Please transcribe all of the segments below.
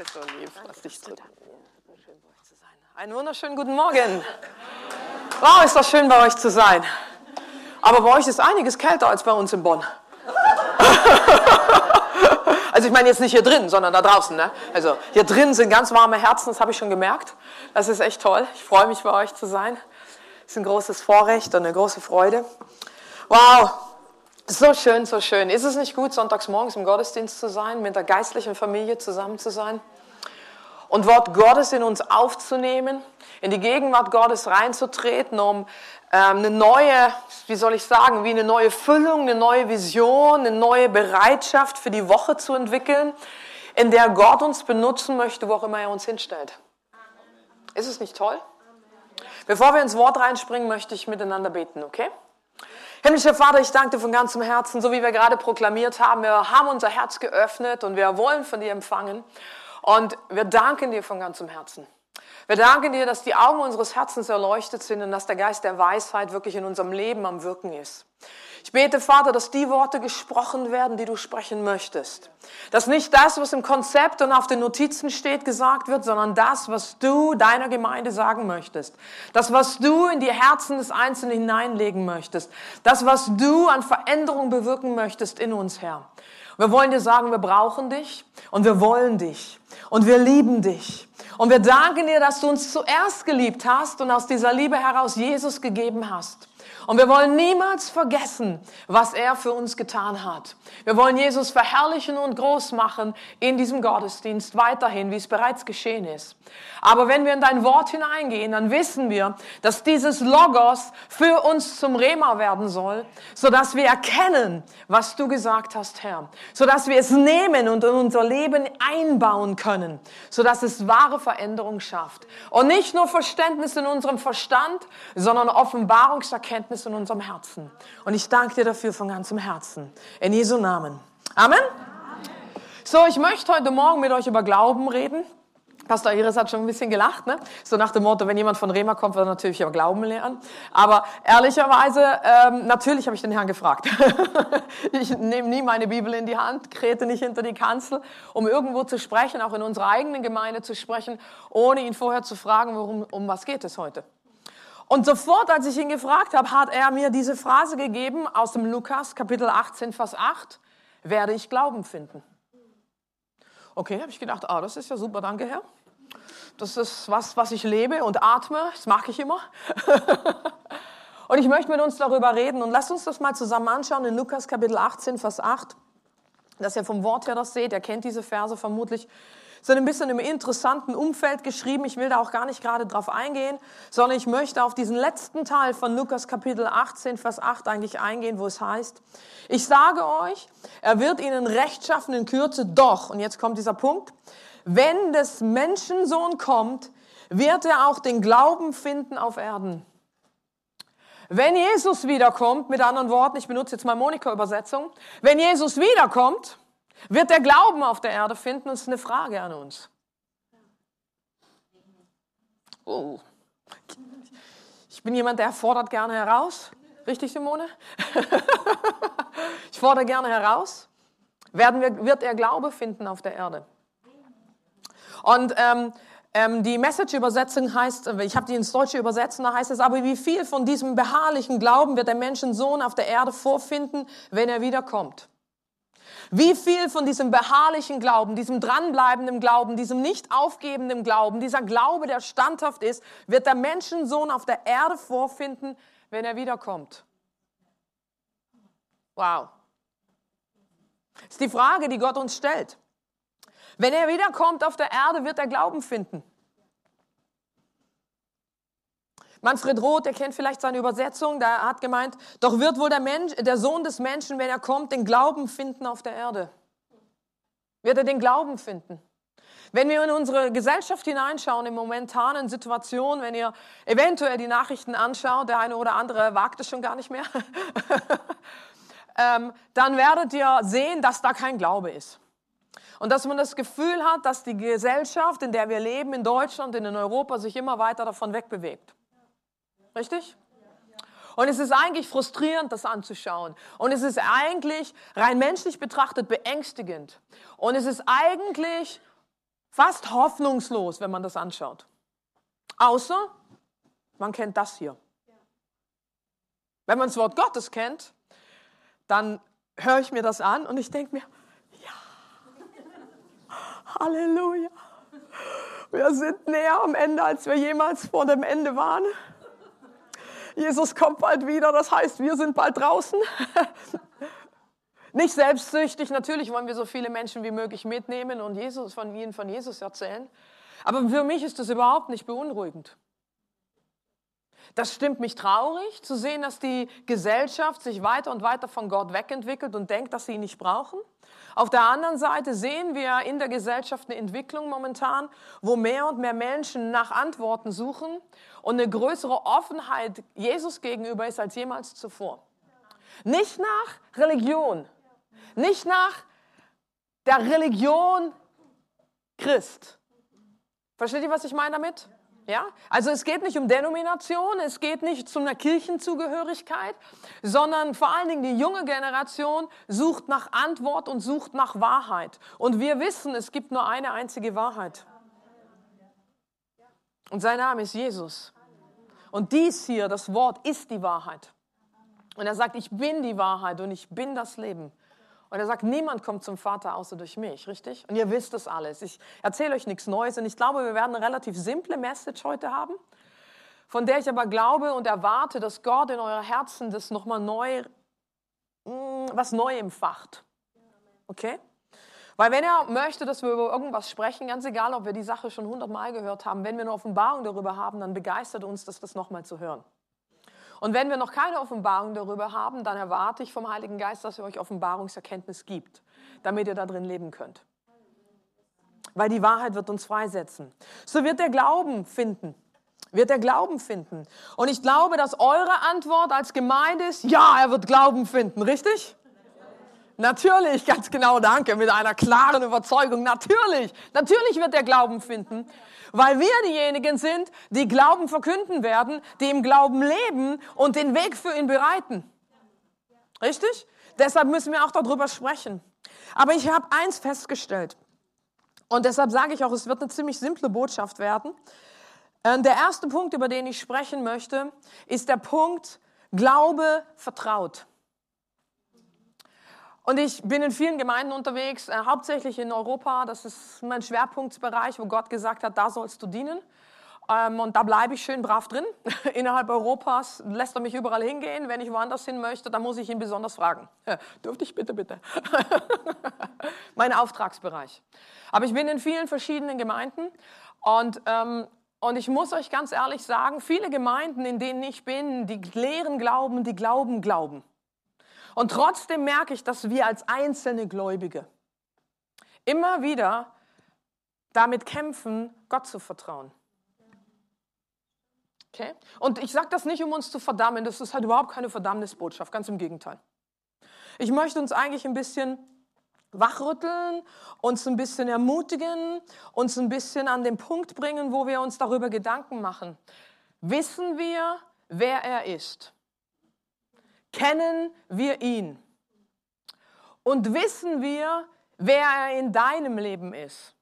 Danke so lieb, was dich tut. Schön bei euch zu sein. Einen wunderschönen guten Morgen. Wow, ist das schön bei euch zu sein. Aber bei euch ist einiges kälter als bei uns in Bonn. Also ich meine jetzt nicht hier drin, sondern da draußen. Ne? Also hier drin sind ganz warme Herzen, das habe ich schon gemerkt. Das ist echt toll. Ich freue mich, bei euch zu sein. Es ist ein großes Vorrecht und eine große Freude. Wow, so schön, so schön. Ist es nicht gut, sonntags morgens im Gottesdienst zu sein, mit der geistlichen Familie zusammen zu sein und Wort Gottes in uns aufzunehmen, in die Gegenwart Gottes reinzutreten, um eine neue, wie soll ich sagen, wie eine neue Füllung, eine neue Vision, eine neue Bereitschaft für die Woche zu entwickeln, in der Gott uns benutzen möchte, wo auch immer er uns hinstellt. Ist es nicht toll? Bevor wir ins Wort reinspringen, möchte ich miteinander beten, okay? Himmlischer Vater, ich danke dir von ganzem Herzen, so wie wir gerade proklamiert haben. Wir haben unser Herz geöffnet und wir wollen von dir empfangen. Und wir danken dir von ganzem Herzen. Wir danken dir, dass die Augen unseres Herzens erleuchtet sind und dass der Geist der Weisheit wirklich in unserem Leben am Wirken ist. Ich bete, Vater, dass die Worte gesprochen werden, die du sprechen möchtest. Dass nicht das, was im Konzept und auf den Notizen steht, gesagt wird, sondern das, was du deiner Gemeinde sagen möchtest. Das, was du in die Herzen des Einzelnen hineinlegen möchtest. Das, was du an Veränderung bewirken möchtest in uns, Herr. Wir wollen dir sagen, wir brauchen dich und wir wollen dich und wir lieben dich. Und wir danken dir, dass du uns zuerst geliebt hast und aus dieser Liebe heraus Jesus gegeben hast. Und wir wollen niemals vergessen, was er für uns getan hat. Wir wollen Jesus verherrlichen und groß machen in diesem Gottesdienst weiterhin, wie es bereits geschehen ist. Aber wenn wir in dein Wort hineingehen, dann wissen wir, dass dieses Logos für uns zum Rema werden soll, sodass wir erkennen, was du gesagt hast, Herr. Sodass wir es nehmen und in unser Leben einbauen können, sodass es wahre Veränderung schafft. Und nicht nur Verständnis in unserem Verstand, sondern Offenbarungserkenntnis in unserem Herzen. Und ich danke dir dafür von ganzem Herzen. In Jesu Namen. Amen. So, ich möchte heute Morgen mit euch über Glauben reden. Pastor Iris hat schon ein bisschen gelacht, ne? So nach dem Motto, wenn jemand von Rema kommt, wird er natürlich über Glauben lernen. Aber ehrlicherweise, natürlich habe ich den Herrn gefragt. Ich nehme nie meine Bibel in die Hand, trete nicht hinter die Kanzel, um irgendwo zu sprechen, auch in unserer eigenen Gemeinde zu sprechen, ohne ihn vorher zu fragen, um was geht es heute. Und sofort, als ich ihn gefragt habe, hat er mir diese Phrase gegeben aus dem Lukas, Kapitel 18, Vers 8, werde ich Glauben finden. Okay, habe ich gedacht, das ist ja super, danke Herr. Das ist was ich lebe und atme, das mag ich immer. Und ich möchte mit uns darüber reden und lasst uns das mal zusammen anschauen in Lukas, Kapitel 18, Vers 8, dass ihr vom Wort her das seht, ihr kennt diese Verse vermutlich. Sind ein bisschen im interessanten Umfeld geschrieben. Ich will da auch gar nicht gerade drauf eingehen, sondern ich möchte auf diesen letzten Teil von Lukas Kapitel 18, Vers 8 eigentlich eingehen, wo es heißt, ich sage euch, er wird ihnen Recht schaffen in Kürze, doch, und jetzt kommt dieser Punkt, wenn des Menschensohn kommt, wird er auch den Glauben finden auf Erden. Wenn Jesus wiederkommt, mit anderen Worten, ich benutze jetzt mal Monika-Übersetzung, wenn Jesus wiederkommt, wird der Glauben auf der Erde finden? Das ist eine Frage an uns. Oh. Ich bin jemand, der fordert gerne heraus. Richtig, Simone? Ich fordere gerne heraus. Wird er Glaube finden auf der Erde? Und die Message-Übersetzung heißt, ich habe die ins Deutsche übersetzt, da heißt es, aber wie viel von diesem beharrlichen Glauben wird der Menschensohn auf der Erde vorfinden, wenn er wiederkommt? Wie viel von diesem beharrlichen Glauben, diesem dranbleibenden Glauben, diesem nicht aufgebenden Glauben, dieser Glaube, der standhaft ist, wird der Menschensohn auf der Erde vorfinden, wenn er wiederkommt? Wow. Das ist die Frage, die Gott uns stellt. Wenn er wiederkommt auf der Erde, wird er Glauben finden. Manfred Roth, der kennt vielleicht seine Übersetzung, der hat gemeint, doch wird wohl der Sohn des Menschen, wenn er kommt, den Glauben finden auf der Erde. Wird er den Glauben finden? Wenn wir in unsere Gesellschaft hineinschauen, in momentanen Situationen, wenn ihr eventuell die Nachrichten anschaut, der eine oder andere wagt es schon gar nicht mehr, dann werdet ihr sehen, dass da kein Glaube ist. Und dass man das Gefühl hat, dass die Gesellschaft, in der wir leben, in Deutschland und in Europa, sich immer weiter davon wegbewegt. Richtig? Und es ist eigentlich frustrierend, das anzuschauen. Und es ist eigentlich rein menschlich betrachtet beängstigend. Und es ist eigentlich fast hoffnungslos, wenn man das anschaut. Außer, man kennt das hier. Wenn man das Wort Gottes kennt, dann höre ich mir das an und ich denke mir, ja, Halleluja. Wir sind näher am Ende, als wir jemals vor dem Ende waren. Jesus kommt bald wieder, das heißt, wir sind bald draußen. Nicht selbstsüchtig, natürlich wollen wir so viele Menschen wie möglich mitnehmen und ihnen von Jesus erzählen. Aber für mich ist das überhaupt nicht beunruhigend. Das stimmt mich traurig, zu sehen, dass die Gesellschaft sich weiter und weiter von Gott wegentwickelt und denkt, dass sie ihn nicht brauchen. Auf der anderen Seite sehen wir in der Gesellschaft eine Entwicklung momentan, wo mehr und mehr Menschen nach Antworten suchen und eine größere Offenheit Jesus gegenüber ist als jemals zuvor. Nicht nach Religion, nicht nach der Religion Christ. Versteht ihr, was ich meine damit? Ja? Also es geht nicht um Denomination, es geht nicht um eine Kirchenzugehörigkeit, sondern vor allen Dingen die junge Generation sucht nach Antwort und sucht nach Wahrheit. Und wir wissen, es gibt nur eine einzige Wahrheit. Und sein Name ist Jesus. Und dies hier, das Wort, ist die Wahrheit. Und er sagt, ich bin die Wahrheit und ich bin das Leben. Und er sagt, niemand kommt zum Vater außer durch mich, richtig? Und ihr wisst das alles. Ich erzähle euch nichts Neues und ich glaube, wir werden eine relativ simple Message heute haben, von der ich aber glaube und erwarte, dass Gott in euer Herzen das nochmal was neu empfacht. Okay? Weil wenn er möchte, dass wir über irgendwas sprechen, ganz egal, ob wir die Sache schon 100-mal gehört haben, wenn wir eine Offenbarung darüber haben, dann begeistert uns das nochmal zu hören. Und wenn wir noch keine Offenbarung darüber haben, dann erwarte ich vom Heiligen Geist, dass er euch Offenbarungserkenntnis gibt, damit ihr da drin leben könnt. Weil die Wahrheit wird uns freisetzen. So wird der Glauben finden. Und ich glaube, dass eure Antwort als Gemeinde ist, ja, er wird Glauben finden, richtig? Natürlich, ganz genau, danke, mit einer klaren Überzeugung, natürlich wird er Glauben finden, weil wir diejenigen sind, die Glauben verkünden werden, die im Glauben leben und den Weg für ihn bereiten. Richtig? Deshalb müssen wir auch darüber sprechen. Aber ich habe eins festgestellt und deshalb sage ich auch, es wird eine ziemlich simple Botschaft werden. Der erste Punkt, über den ich sprechen möchte, ist der Punkt Glaube vertraut. Und ich bin in vielen Gemeinden unterwegs, hauptsächlich in Europa. Das ist mein Schwerpunktbereich, wo Gott gesagt hat, da sollst du dienen. Und da bleibe ich schön brav drin. Innerhalb Europas lässt er mich überall hingehen. Wenn ich woanders hin möchte, dann muss ich ihn besonders fragen. Dürfte ich bitte? Mein Auftragsbereich. Aber ich bin in vielen verschiedenen Gemeinden. Und ich muss euch ganz ehrlich sagen, viele Gemeinden, in denen ich bin, die lehren Glauben, die glauben. Und trotzdem merke ich, dass wir als einzelne Gläubige immer wieder damit kämpfen, Gott zu vertrauen. Okay? Und ich sage das nicht, um uns zu verdammen, das ist halt überhaupt keine Verdammnisbotschaft, ganz im Gegenteil. Ich möchte uns eigentlich ein bisschen wachrütteln, uns ein bisschen ermutigen, uns ein bisschen an den Punkt bringen, wo wir uns darüber Gedanken machen. Wissen wir, wer er ist? Kennen wir ihn? Und wissen wir, wer er in deinem Leben ist?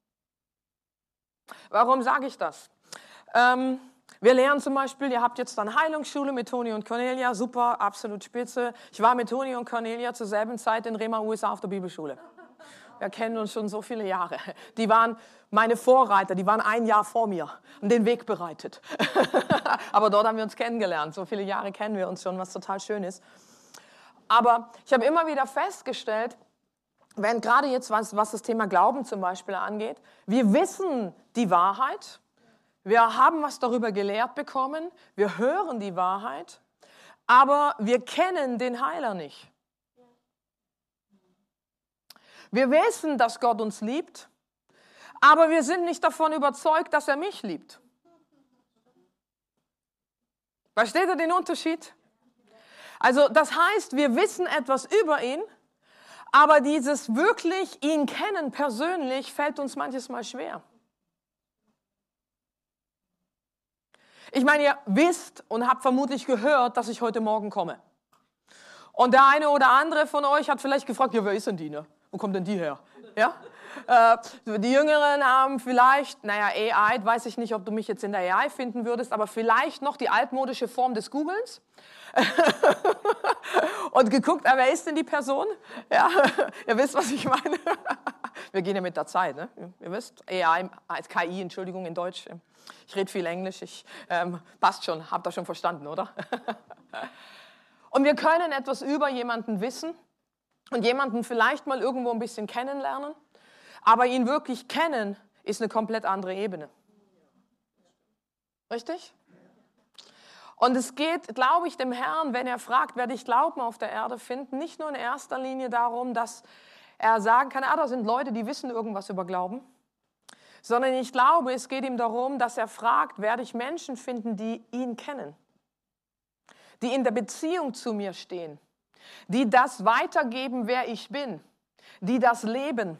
Warum sage ich das? Wir lernen zum Beispiel, ihr habt jetzt dann Heilungsschule mit Toni und Cornelia, super, absolut spitze. Ich war mit Toni und Cornelia zur selben Zeit in Rema, USA auf der Bibelschule. Wir kennen uns schon so viele Jahre. Die waren meine Vorreiter, die waren ein Jahr vor mir und den Weg bereitet. Aber dort haben wir uns kennengelernt. So viele Jahre kennen wir uns schon, was total schön ist. Aber ich habe immer wieder festgestellt, wenn gerade jetzt, was das Thema Glauben zum Beispiel angeht, wir wissen die Wahrheit, wir haben was darüber gelehrt bekommen, wir hören die Wahrheit, aber wir kennen den Heiler nicht. Wir wissen, dass Gott uns liebt, aber wir sind nicht davon überzeugt, dass er mich liebt. Versteht ihr den Unterschied? Also das heißt, wir wissen etwas über ihn, aber dieses wirklich ihn kennen persönlich fällt uns manches Mal schwer. Ich meine, ihr wisst und habt vermutlich gehört, dass ich heute Morgen komme. Und der eine oder andere von euch hat vielleicht gefragt, ja, wer ist denn die, ne? Wo kommt denn die her? Ja? Die Jüngeren haben vielleicht, AI, weiß ich nicht, ob du mich jetzt in der AI finden würdest, aber vielleicht noch die altmodische Form des Googlens. Und geguckt, wer ist denn die Person? Ja, ihr wisst, was ich meine. Wir gehen ja mit der Zeit, ne? Ihr wisst, AI, KI, Entschuldigung, in Deutsch. Ich rede viel Englisch, passt schon, habt ihr schon verstanden, oder? Und wir können etwas über jemanden wissen und jemanden vielleicht mal irgendwo ein bisschen kennenlernen, aber ihn wirklich kennen ist eine komplett andere Ebene. Richtig? Und es geht, glaube ich, dem Herrn, wenn er fragt, werde ich Glauben auf der Erde finden, nicht nur in erster Linie darum, dass er sagen kann, da sind Leute, die wissen irgendwas über Glauben, sondern ich glaube, es geht ihm darum, dass er fragt, werde ich Menschen finden, die ihn kennen, die in der Beziehung zu mir stehen, die das weitergeben, wer ich bin, die das leben.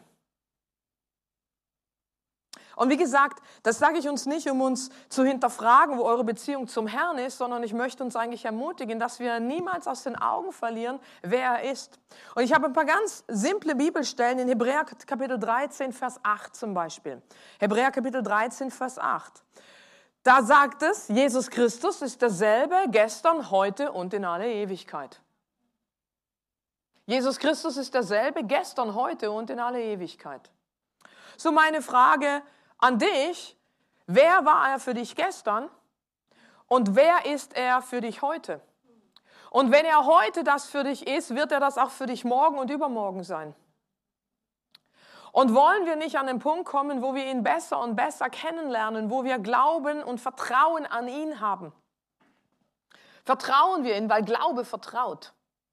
Und wie gesagt, das sage ich uns nicht, um uns zu hinterfragen, wo eure Beziehung zum Herrn ist, sondern ich möchte uns eigentlich ermutigen, dass wir niemals aus den Augen verlieren, wer er ist. Und ich habe ein paar ganz simple Bibelstellen in Hebräer Kapitel 13, Vers 8 zum Beispiel. Hebräer Kapitel 13, Vers 8. Da sagt es, Jesus Christus ist derselbe gestern, heute und in alle Ewigkeit. Jesus Christus ist derselbe gestern, heute und in alle Ewigkeit. So meine Frage an dich, wer war er für dich gestern und wer ist er für dich heute? Und wenn er heute das für dich ist, wird er das auch für dich morgen und übermorgen sein. Und wollen wir nicht an den Punkt kommen, wo wir ihn besser und besser kennenlernen, wo wir Glauben und Vertrauen an ihn haben? Vertrauen wir ihn, weil Glaube vertraut.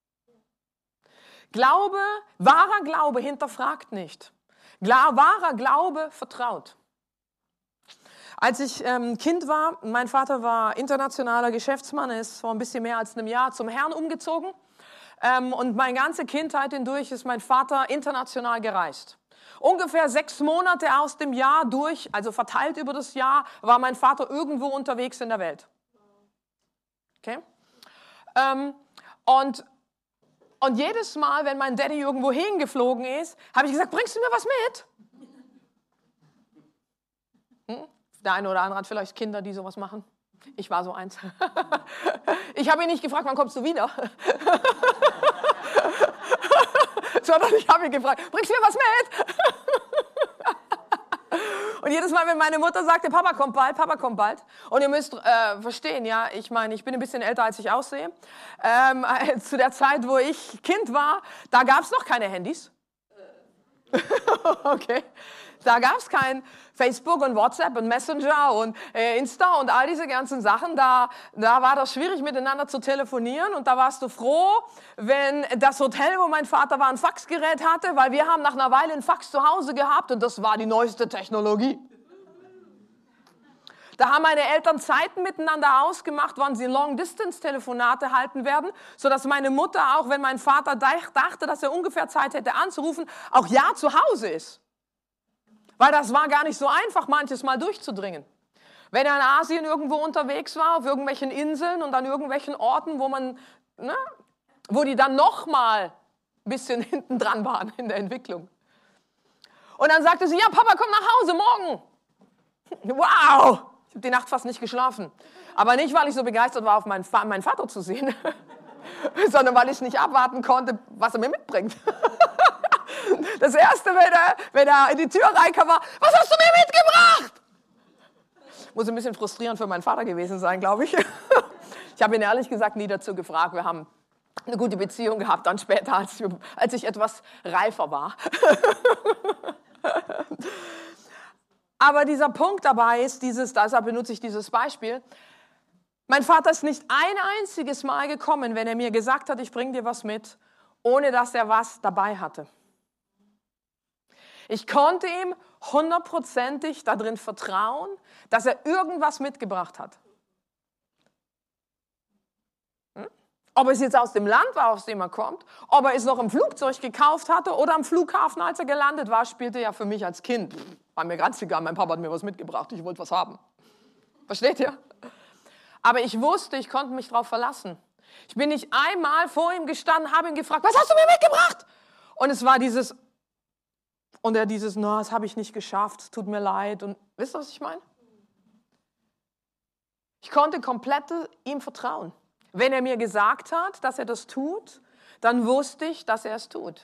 Wahrer Glaube hinterfragt nicht. Wahrer Glaube vertraut. Als ich Kind war, mein Vater war internationaler Geschäftsmann, ist vor ein bisschen mehr als einem Jahr zum Herrn umgezogen. Und meine ganze Kindheit hindurch ist mein Vater international gereist. Ungefähr 6 Monate aus dem Jahr durch, also verteilt über das Jahr, war mein Vater irgendwo unterwegs in der Welt. Okay? Und jedes Mal, wenn mein Daddy irgendwo hingeflogen ist, habe ich gesagt, bringst du mir was mit? Der eine oder andere hat vielleicht Kinder, die sowas machen. Ich war so eins. Ich habe ihn nicht gefragt, wann kommst du wieder? Sondern ich habe ihn gefragt, bringst du mir was mit? Und jedes Mal, wenn meine Mutter sagte, Papa kommt bald. Und ihr müsst verstehen, ja, ich meine, ich bin ein bisschen älter, als ich aussehe. Zu der Zeit, wo ich Kind war, da gab es noch keine Handys. Okay. Da gab es kein Facebook und WhatsApp und Messenger und Insta und all diese ganzen Sachen. Da war das schwierig, miteinander zu telefonieren. Und da warst du froh, wenn das Hotel, wo mein Vater war, ein Faxgerät hatte, weil wir haben nach einer Weile ein Fax zu Hause gehabt und das war die neueste Technologie. Da haben meine Eltern Zeiten miteinander ausgemacht, wann sie Long-Distance-Telefonate halten werden, sodass meine Mutter, auch wenn mein Vater dachte, dass er ungefähr Zeit hätte anzurufen, auch ja zu Hause ist. Weil das war gar nicht so einfach, manches Mal durchzudringen. Wenn er in Asien irgendwo unterwegs war, auf irgendwelchen Inseln und an irgendwelchen Orten, wo die dann noch mal ein bisschen hinten dran waren in der Entwicklung. Und dann sagte sie, ja, Papa, komm nach Hause morgen. Wow, ich habe die Nacht fast nicht geschlafen. Aber nicht, weil ich so begeistert war, auf meinen Vater zu sehen, sondern weil ich nicht abwarten konnte, was er mir mitbringt. Das Erste, wenn er in die Tür reinkam, war, was hast du mir mitgebracht? Muss ein bisschen frustrierend für meinen Vater gewesen sein, glaube ich. Ich habe ihn ehrlich gesagt nie dazu gefragt. Wir haben eine gute Beziehung gehabt, dann später, als ich etwas reifer war. Aber dieser Punkt dabei ist, deshalb benutze ich dieses Beispiel, mein Vater ist nicht ein einziges Mal gekommen, wenn er mir gesagt hat, ich bringe dir was mit, ohne dass er was dabei hatte. Ich konnte ihm 100%ig darin vertrauen, dass er irgendwas mitgebracht hat. Ob es jetzt aus dem Land war, aus dem er kommt, ob er es noch im Flugzeug gekauft hatte oder am Flughafen, als er gelandet war, spielte ja für mich als Kind. War mir ganz egal, mein Papa hat mir was mitgebracht, ich wollte was haben. Versteht ihr? Aber ich wusste, ich konnte mich darauf verlassen. Ich bin nicht einmal vor ihm gestanden, habe ihn gefragt, was hast du mir mitgebracht? Und es war dieses, Und er dieses, no, das habe ich nicht geschafft, tut mir leid. Und wisst ihr, was ich meine? Ich konnte komplett ihm vertrauen. Wenn er mir gesagt hat, dass er das tut, dann wusste ich, dass er es tut.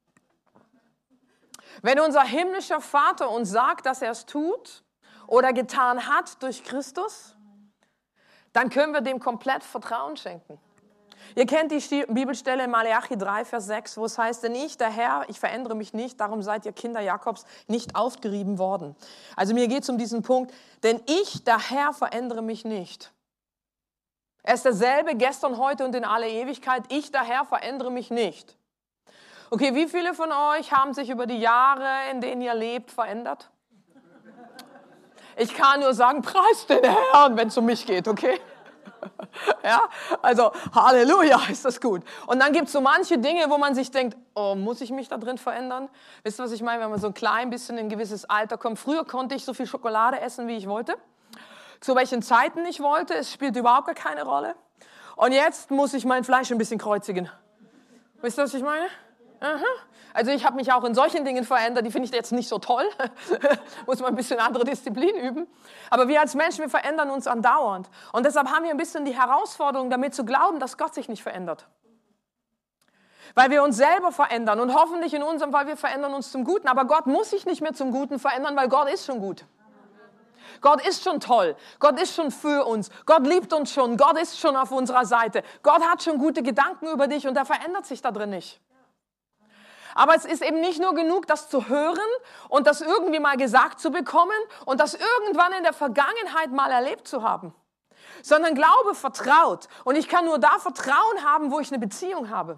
Wenn unser himmlischer Vater uns sagt, dass er es tut oder getan hat durch Christus, dann können wir dem komplett Vertrauen schenken. Ihr kennt die Bibelstelle in Maleachi 3, Vers 6, wo es heißt, denn ich, der Herr, ich verändere mich nicht, darum seid ihr Kinder Jakobs nicht aufgerieben worden. Also mir geht es um diesen Punkt, denn ich, der Herr, verändere mich nicht. Er ist derselbe gestern, heute und in alle Ewigkeit. Ich, der Herr, verändere mich nicht. Okay, wie viele von euch haben sich über die Jahre, in denen ihr lebt, verändert? Ich kann nur sagen, preis den Herrn, wenn es um mich geht, okay? Ja, also Halleluja, ist das gut. Und dann gibt es so manche Dinge, wo man sich denkt, oh, muss ich mich da drin verändern? Wisst ihr, was ich meine, wenn man so ein klein bisschen in ein gewisses Alter kommt? Früher konnte ich so viel Schokolade essen, wie ich wollte. Zu welchen Zeiten ich wollte, es spielt überhaupt gar keine Rolle. Und jetzt muss ich mein Fleisch ein bisschen kreuzigen. Wisst ihr, was ich meine? Aha. Also ich habe mich auch in solchen Dingen verändert, die finde ich jetzt nicht so toll. Muss man ein bisschen andere Disziplin üben. Aber wir als Menschen, wir verändern uns andauernd. Und deshalb haben wir ein bisschen die Herausforderung, damit zu glauben, dass Gott sich nicht verändert. Weil wir uns selber verändern und hoffentlich in unserem Fall, wir verändern uns zum Guten. Aber Gott muss sich nicht mehr zum Guten verändern, weil Gott ist schon gut. Gott ist schon toll. Gott ist schon für uns. Gott liebt uns schon. Gott ist schon auf unserer Seite. Gott hat schon gute Gedanken über dich und er verändert sich da drin nicht. Aber es ist eben nicht nur genug, das zu hören und das irgendwie mal gesagt zu bekommen und das irgendwann in der Vergangenheit mal erlebt zu haben. Sondern Glaube vertraut. Und ich kann nur da Vertrauen haben, wo ich eine Beziehung habe.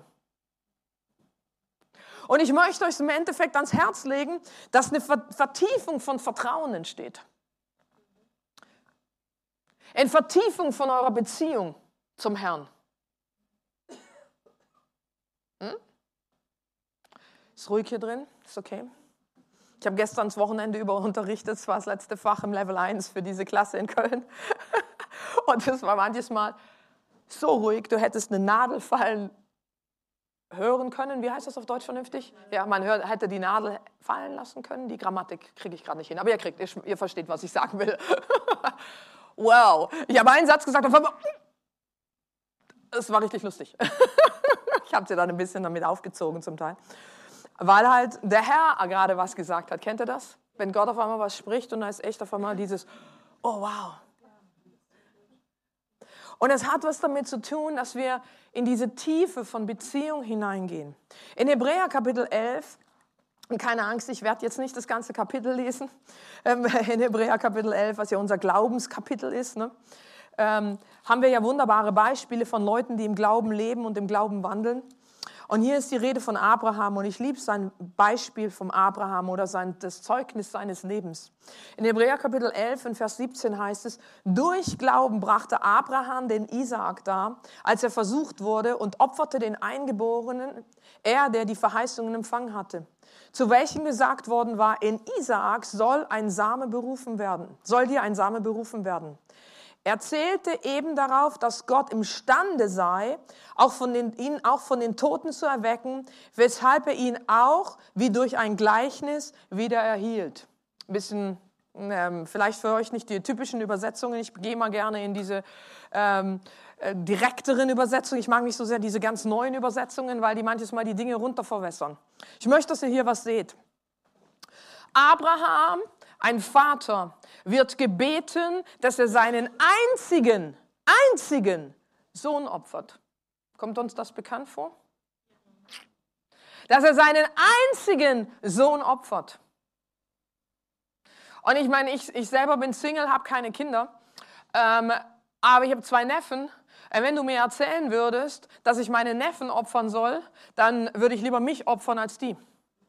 Und ich möchte euch im Endeffekt ans Herz legen, dass eine Vertiefung von Vertrauen entsteht. Eine Vertiefung von eurer Beziehung zum Herrn. Ist ruhig hier drin? Ist okay? Ich habe gestern das Wochenende über unterrichtet, das war das letzte Fach im Level 1 für diese Klasse in Köln. Und das war manches Mal so ruhig, du hättest eine Nadel fallen hören können. Wie heißt das auf Deutsch vernünftig? Ja, man hätte die Nadel fallen lassen können. Die Grammatik kriege ich gerade nicht hin. Aber ihr versteht, was ich sagen will. Wow. Ich habe einen Satz gesagt und es war richtig lustig. Ich habe sie dann ein bisschen damit aufgezogen zum Teil. Weil halt der Herr gerade was gesagt hat. Kennt ihr das? Wenn Gott auf einmal was spricht und da ist echt auf einmal dieses, oh wow. Und es hat was damit zu tun, dass wir in diese Tiefe von Beziehung hineingehen. In Hebräer Kapitel 11, und keine Angst, ich werde jetzt nicht das ganze Kapitel lesen, in Hebräer Kapitel 11, was ja unser Glaubenskapitel ist, ne? Haben wir ja wunderbare Beispiele von Leuten, die im Glauben leben und im Glauben wandeln. Und hier ist die Rede von Abraham und ich liebe sein Beispiel vom Abraham oder das Zeugnis seines Lebens. In Hebräer Kapitel 11, in Vers 17 heißt es, durch Glauben brachte Abraham den Isaak dar, als er versucht wurde und opferte den Eingeborenen, er, der die Verheißungen empfangen hatte. Zu welchem gesagt worden war, in Isaak soll dir ein Same berufen werden. Er zählte eben darauf, dass Gott imstande sei, ihn auch von den Toten zu erwecken, weshalb er ihn auch wie durch ein Gleichnis wieder erhielt. Ein bisschen, vielleicht für euch nicht die typischen Übersetzungen, ich gehe mal gerne in diese direkteren Übersetzungen. Ich mag nicht so sehr diese ganz neuen Übersetzungen, weil die manches Mal die Dinge runterverwässern. Ich möchte, dass ihr hier was seht. Abraham, ein Vater, wird gebeten, dass er seinen einzigen Sohn opfert. Kommt uns das bekannt vor? Dass er seinen einzigen Sohn opfert. Und ich meine, ich selber bin Single, habe keine Kinder, aber ich habe 2 Neffen. Wenn du mir erzählen würdest, dass ich meine Neffen opfern soll, dann würde ich lieber mich opfern als die.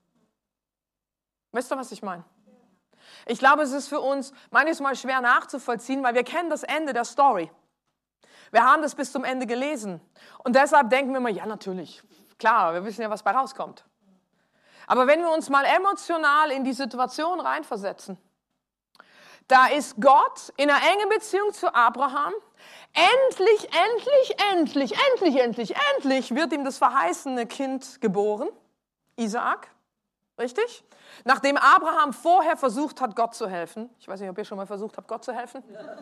Wisst ihr, was ich meine? Ich glaube, es ist für uns manchmal schwer nachzuvollziehen, weil wir kennen das Ende der Story. Wir haben das bis zum Ende gelesen. Und deshalb denken wir immer, ja natürlich, klar, wir wissen ja, was bei rauskommt. Aber wenn wir uns mal emotional in die Situation reinversetzen, da ist Gott in einer engen Beziehung zu Abraham. Endlich wird ihm das verheißene Kind geboren, Isaak. Richtig? Nachdem Abraham vorher versucht hat, Gott zu helfen, ich weiß nicht, ob ihr schon mal versucht habt, Gott zu helfen.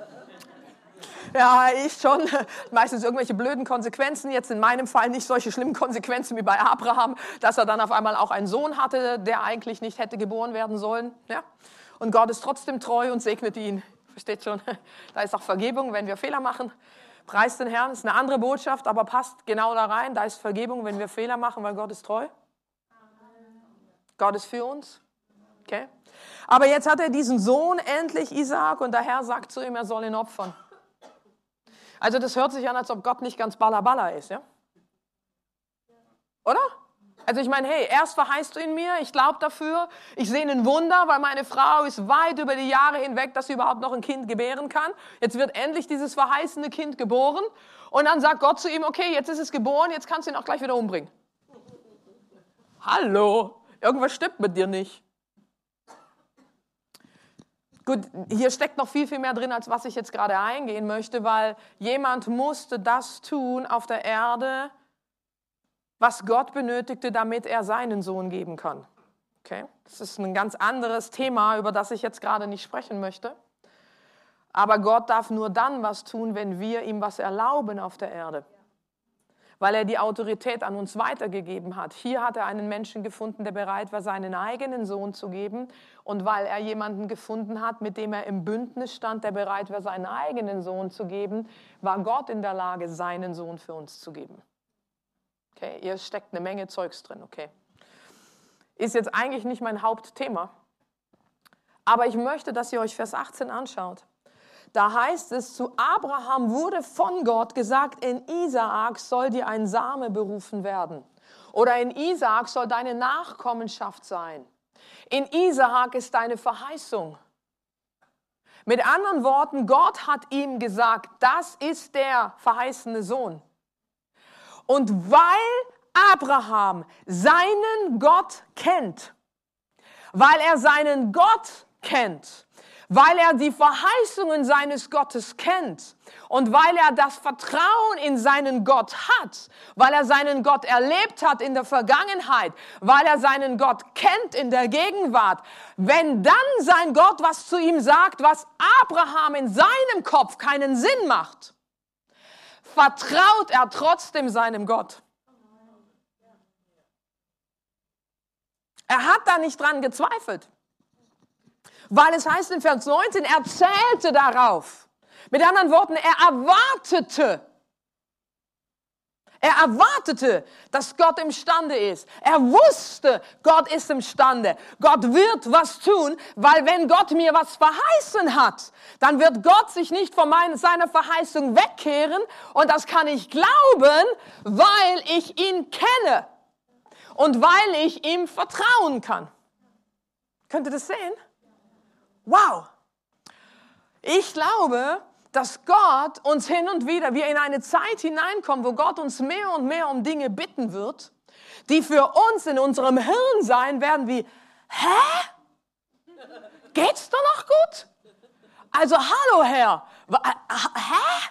Ja, ich schon. Meistens irgendwelche blöden Konsequenzen. Jetzt in meinem Fall nicht solche schlimmen Konsequenzen wie bei Abraham, dass er dann auf einmal auch einen Sohn hatte, der eigentlich nicht hätte geboren werden sollen. Ja? Und Gott ist trotzdem treu und segnet ihn. Versteht schon? Da ist auch Vergebung, wenn wir Fehler machen. Preist den Herrn, ist eine andere Botschaft, aber passt genau da rein. Da ist Vergebung, wenn wir Fehler machen, weil Gott ist treu. Gott ist für uns. Okay? Aber jetzt hat er diesen Sohn, endlich Isaak, und der Herr sagt zu ihm, er soll ihn opfern. Also das hört sich an, als ob Gott nicht ganz balla ist, ja? Oder? Also ich meine, hey, erst verheißt du ihn mir, ich glaube dafür, ich sehe ein Wunder, weil meine Frau ist weit über die Jahre hinweg, dass sie überhaupt noch ein Kind gebären kann. Jetzt wird endlich dieses verheißene Kind geboren und dann sagt Gott zu ihm, okay, jetzt ist es geboren, jetzt kannst du ihn auch gleich wieder umbringen. Hallo, irgendwas stimmt mit dir nicht. Gut, hier steckt noch viel mehr drin, als was ich jetzt gerade eingehen möchte, weil jemand musste das tun auf der Erde, was Gott benötigte, damit er seinen Sohn geben kann. Okay? Das ist ein ganz anderes Thema, über das ich jetzt gerade nicht sprechen möchte. Aber Gott darf nur dann was tun, wenn wir ihm was erlauben auf der Erde. Weil er die Autorität an uns weitergegeben hat. Hier hat er einen Menschen gefunden, der bereit war, seinen eigenen Sohn zu geben. Und weil er jemanden gefunden hat, mit dem er im Bündnis stand, der bereit war, seinen eigenen Sohn zu geben, war Gott in der Lage, seinen Sohn für uns zu geben. Okay, hier steckt eine Menge Zeugs drin, okay. Ist jetzt eigentlich nicht mein Hauptthema. Aber ich möchte, dass ihr euch Vers 18 anschaut. Da heißt es, zu Abraham wurde von Gott gesagt, in Isaak soll dir ein Same berufen werden. Oder in Isaak soll deine Nachkommenschaft sein. In Isaak ist deine Verheißung. Mit anderen Worten, Gott hat ihm gesagt, das ist der verheißene Sohn. Und weil Abraham seinen Gott kennt, weil er seinen Gott kennt, weil er die Verheißungen seines Gottes kennt und weil er das Vertrauen in seinen Gott hat, weil er seinen Gott erlebt hat in der Vergangenheit, weil er seinen Gott kennt in der Gegenwart, wenn dann sein Gott was zu ihm sagt, was Abraham in seinem Kopf keinen Sinn macht, vertraut er trotzdem seinem Gott. Er hat da nicht dran gezweifelt. Weil es heißt in Vers 19, er zählte darauf. Mit anderen Worten, er erwartete, dass Gott imstande ist. Er wusste, Gott ist imstande. Gott wird was tun, weil wenn Gott mir was verheißen hat, dann wird Gott sich nicht von seiner Verheißung wegkehren. Und das kann ich glauben, weil ich ihn kenne und weil ich ihm vertrauen kann. Könnt ihr das sehen? Wow! Ich glaube, dass Gott uns hin und wieder, wir in eine Zeit hineinkommen, wo Gott uns mehr und mehr um Dinge bitten wird, die für uns in unserem Hirn sein werden wie, hä? Geht's doch noch gut? Also, hallo Herr, hä?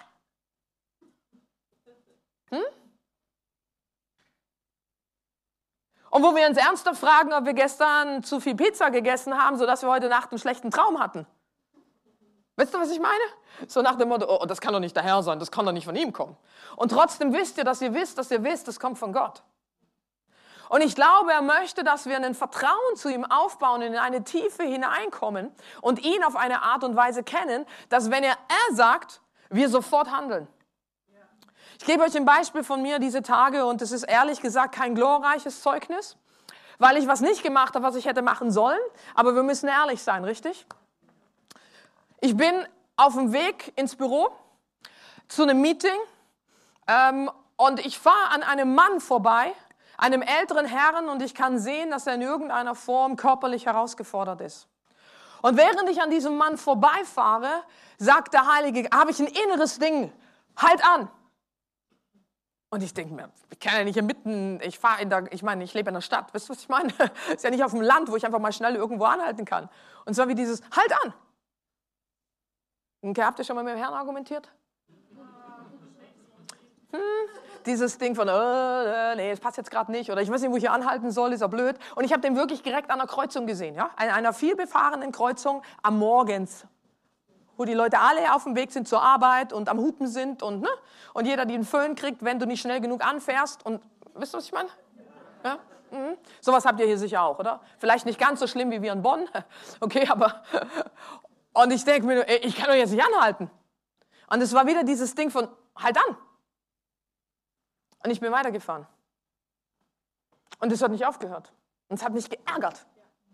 Und wo wir uns ernsthaft fragen, ob wir gestern zu viel Pizza gegessen haben, sodass wir heute Nacht einen schlechten Traum hatten. Wisst ihr, was ich meine? So nach dem Motto, oh, das kann doch nicht der Herr sein, das kann doch nicht von ihm kommen. Und trotzdem wisst ihr, dass ihr wisst, das kommt von Gott. Und ich glaube, er möchte, dass wir ein Vertrauen zu ihm aufbauen, in eine Tiefe hineinkommen und ihn auf eine Art und Weise kennen, dass wenn er sagt, wir sofort handeln. Ich gebe euch ein Beispiel von mir diese Tage und es ist ehrlich gesagt kein glorreiches Zeugnis, weil ich was nicht gemacht habe, was ich hätte machen sollen, aber wir müssen ehrlich sein, richtig? Ich bin auf dem Weg ins Büro zu einem Meeting und ich fahre an einem Mann vorbei, einem älteren Herrn, und ich kann sehen, dass er in irgendeiner Form körperlich herausgefordert ist. Und während ich an diesem Mann vorbeifahre, sagt der Heilige, habe ich ein inneres Ding, halt an. Und ich denke mir, ich kann ja nicht mitten, ich lebe in der Stadt, wisst ihr, was ich meine? Ist ja nicht auf dem Land, wo ich einfach mal schnell irgendwo anhalten kann. Und zwar wie dieses, halt an. Okay, habt ihr schon mal mit dem Herrn argumentiert? Dieses Ding von, nee, das passt jetzt gerade nicht oder ich weiß nicht, wo ich hier anhalten soll, ist ja blöd. Und ich habe den wirklich direkt an der Kreuzung gesehen, ja, an einer vielbefahrenen Kreuzung am Morgens, wo die Leute alle auf dem Weg sind zur Arbeit und am Hupen sind und jeder, die einen Föhn kriegt, wenn du nicht schnell genug anfährst. Und wisst ihr, was ich meine? Ja? Mhm. Sowas habt ihr hier sicher auch, oder? Vielleicht nicht ganz so schlimm wie wir in Bonn, okay, aber... Und ich denke mir, ich kann doch jetzt nicht anhalten. Und es war wieder dieses Ding von, halt an. Und ich bin weitergefahren. Und es hat nicht aufgehört. Und es hat mich geärgert.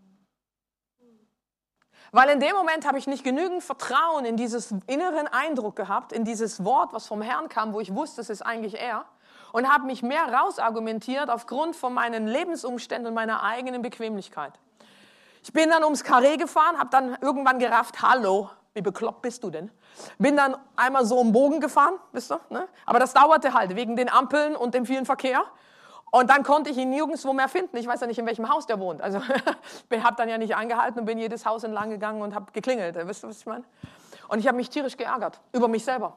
Weil in dem Moment habe ich nicht genügend Vertrauen in diesen inneren Eindruck gehabt, in dieses Wort, was vom Herrn kam, wo ich wusste, es ist eigentlich er. Und habe mich mehr rausargumentiert aufgrund von meinen Lebensumständen und meiner eigenen Bequemlichkeit. Ich bin dann ums Karree gefahren, habe dann irgendwann gerafft, hallo, wie bekloppt bist du denn? Bin dann einmal so im Bogen gefahren, wisst ihr? Ne? Aber das dauerte halt wegen den Ampeln und dem vielen Verkehr. Und dann konnte ich ihn nirgendwo mehr finden. Ich weiß ja nicht, in welchem Haus der wohnt. Also ich habe dann ja nicht angehalten und bin jedes Haus entlang gegangen und habe geklingelt. Wisst ihr, was ich meine? Und ich habe mich tierisch geärgert über mich selber.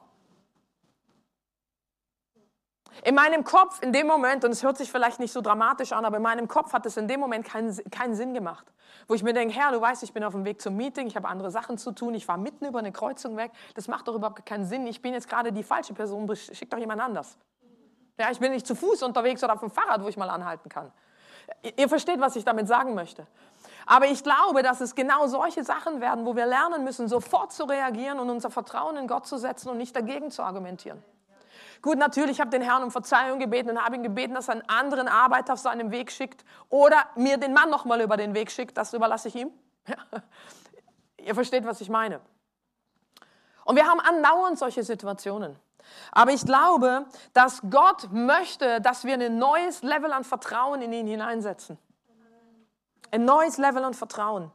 In meinem Kopf, in dem Moment, und es hört sich vielleicht nicht so dramatisch an, aber in meinem Kopf hat es in dem Moment keinen Sinn gemacht. Wo ich mir denke, Herr, du weißt, ich bin auf dem Weg zum Meeting, ich habe andere Sachen zu tun, ich fahre mitten über eine Kreuzung weg, das macht doch überhaupt keinen Sinn, ich bin jetzt gerade die falsche Person, schick doch jemand anders. Ja, ich bin nicht zu Fuß unterwegs oder auf dem Fahrrad, wo ich mal anhalten kann. Ihr versteht, was ich damit sagen möchte. Aber ich glaube, dass es genau solche Sachen werden, wo wir lernen müssen, sofort zu reagieren und unser Vertrauen in Gott zu setzen und nicht dagegen zu argumentieren. Gut, natürlich, ich habe den Herrn um Verzeihung gebeten und habe ihn gebeten, dass er einen anderen Arbeiter auf seinem Weg schickt oder mir den Mann nochmal über den Weg schickt. Das überlasse ich ihm. Ja. Ihr versteht, was ich meine. Und wir haben andauernd solche Situationen. Aber ich glaube, dass Gott möchte, dass wir ein neues Level an Vertrauen in ihn hineinsetzen. Ein neues Level an Vertrauen.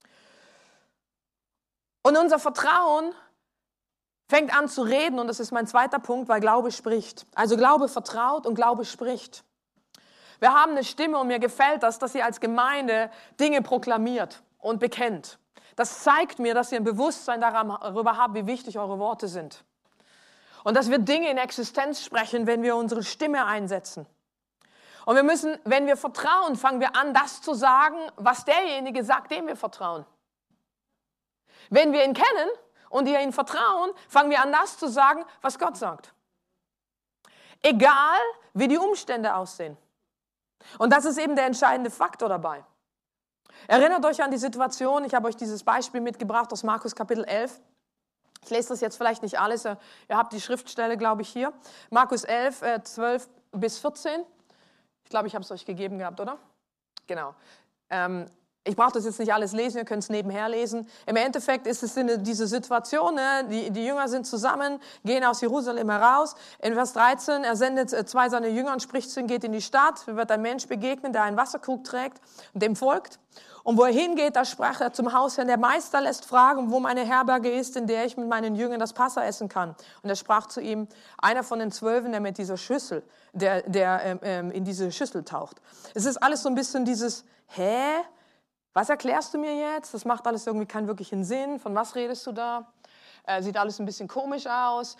Und unser Vertrauen fängt an zu reden, und das ist mein zweiter Punkt, weil Glaube spricht. Also Glaube vertraut und Glaube spricht. Wir haben eine Stimme und mir gefällt das, dass ihr als Gemeinde Dinge proklamiert und bekennt. Das zeigt mir, dass ihr ein Bewusstsein darüber habt, wie wichtig eure Worte sind. Und dass wir Dinge in Existenz sprechen, wenn wir unsere Stimme einsetzen. Und wir müssen, wenn wir vertrauen, fangen wir an, das zu sagen, was derjenige sagt, dem wir vertrauen. Wenn wir ihn kennen und wir ihm vertrauen, fangen wir an, das zu sagen, was Gott sagt. Egal, wie die Umstände aussehen. Und das ist eben der entscheidende Faktor dabei. Erinnert euch an die Situation, ich habe euch dieses Beispiel mitgebracht aus Markus Kapitel 11. Ich lese das jetzt vielleicht nicht alles, ihr habt die Schriftstelle, glaube ich, hier. Markus 11, 12 bis 14. Ich glaube, ich habe es euch gegeben gehabt, oder? Genau. Ich brauche das jetzt nicht alles lesen, ihr könnt es nebenher lesen. Im Endeffekt ist es diese Situation, ne? Die Jünger sind zusammen, gehen aus Jerusalem heraus. In Vers 13, er sendet 2 seiner Jünger und spricht zu ihnen, geht in die Stadt, wird ein Mensch begegnen, der einen Wasserkrug trägt und dem folgt. Und wo er hingeht, da sprach er zum Hausherrn, der Meister lässt fragen, wo meine Herberge ist, in der ich mit meinen Jüngern das Passa essen kann. Und er sprach zu ihm, einer von den 12, der mit dieser Schüssel, der in diese Schüssel taucht. Es ist alles so ein bisschen dieses, was erklärst du mir jetzt? Das macht alles irgendwie keinen wirklichen Sinn. Von was redest du da? Sieht alles ein bisschen komisch aus.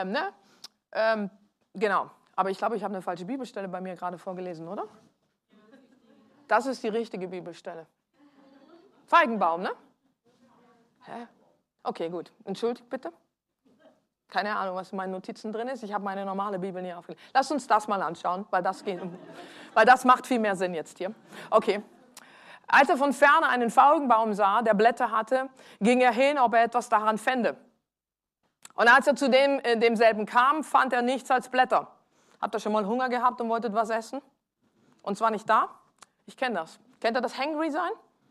Genau. Aber ich glaube, ich habe eine falsche Bibelstelle bei mir gerade vorgelesen, oder? Das ist die richtige Bibelstelle. Feigenbaum, ne? Hä? Okay, gut. Entschuldigt bitte. Keine Ahnung, was in meinen Notizen drin ist. Ich habe meine normale Bibel nie aufgelegt. Lass uns das mal anschauen, weil das macht viel mehr Sinn jetzt hier. Okay. Als er von ferne einen Feigenbaum sah, der Blätter hatte, ging er hin, ob er etwas daran fände. Und als er zu demselben kam, fand er nichts als Blätter. Habt ihr schon mal Hunger gehabt und wolltet was essen? Und zwar nicht da? Ich kenne das. Kennt ihr das Hangry sein?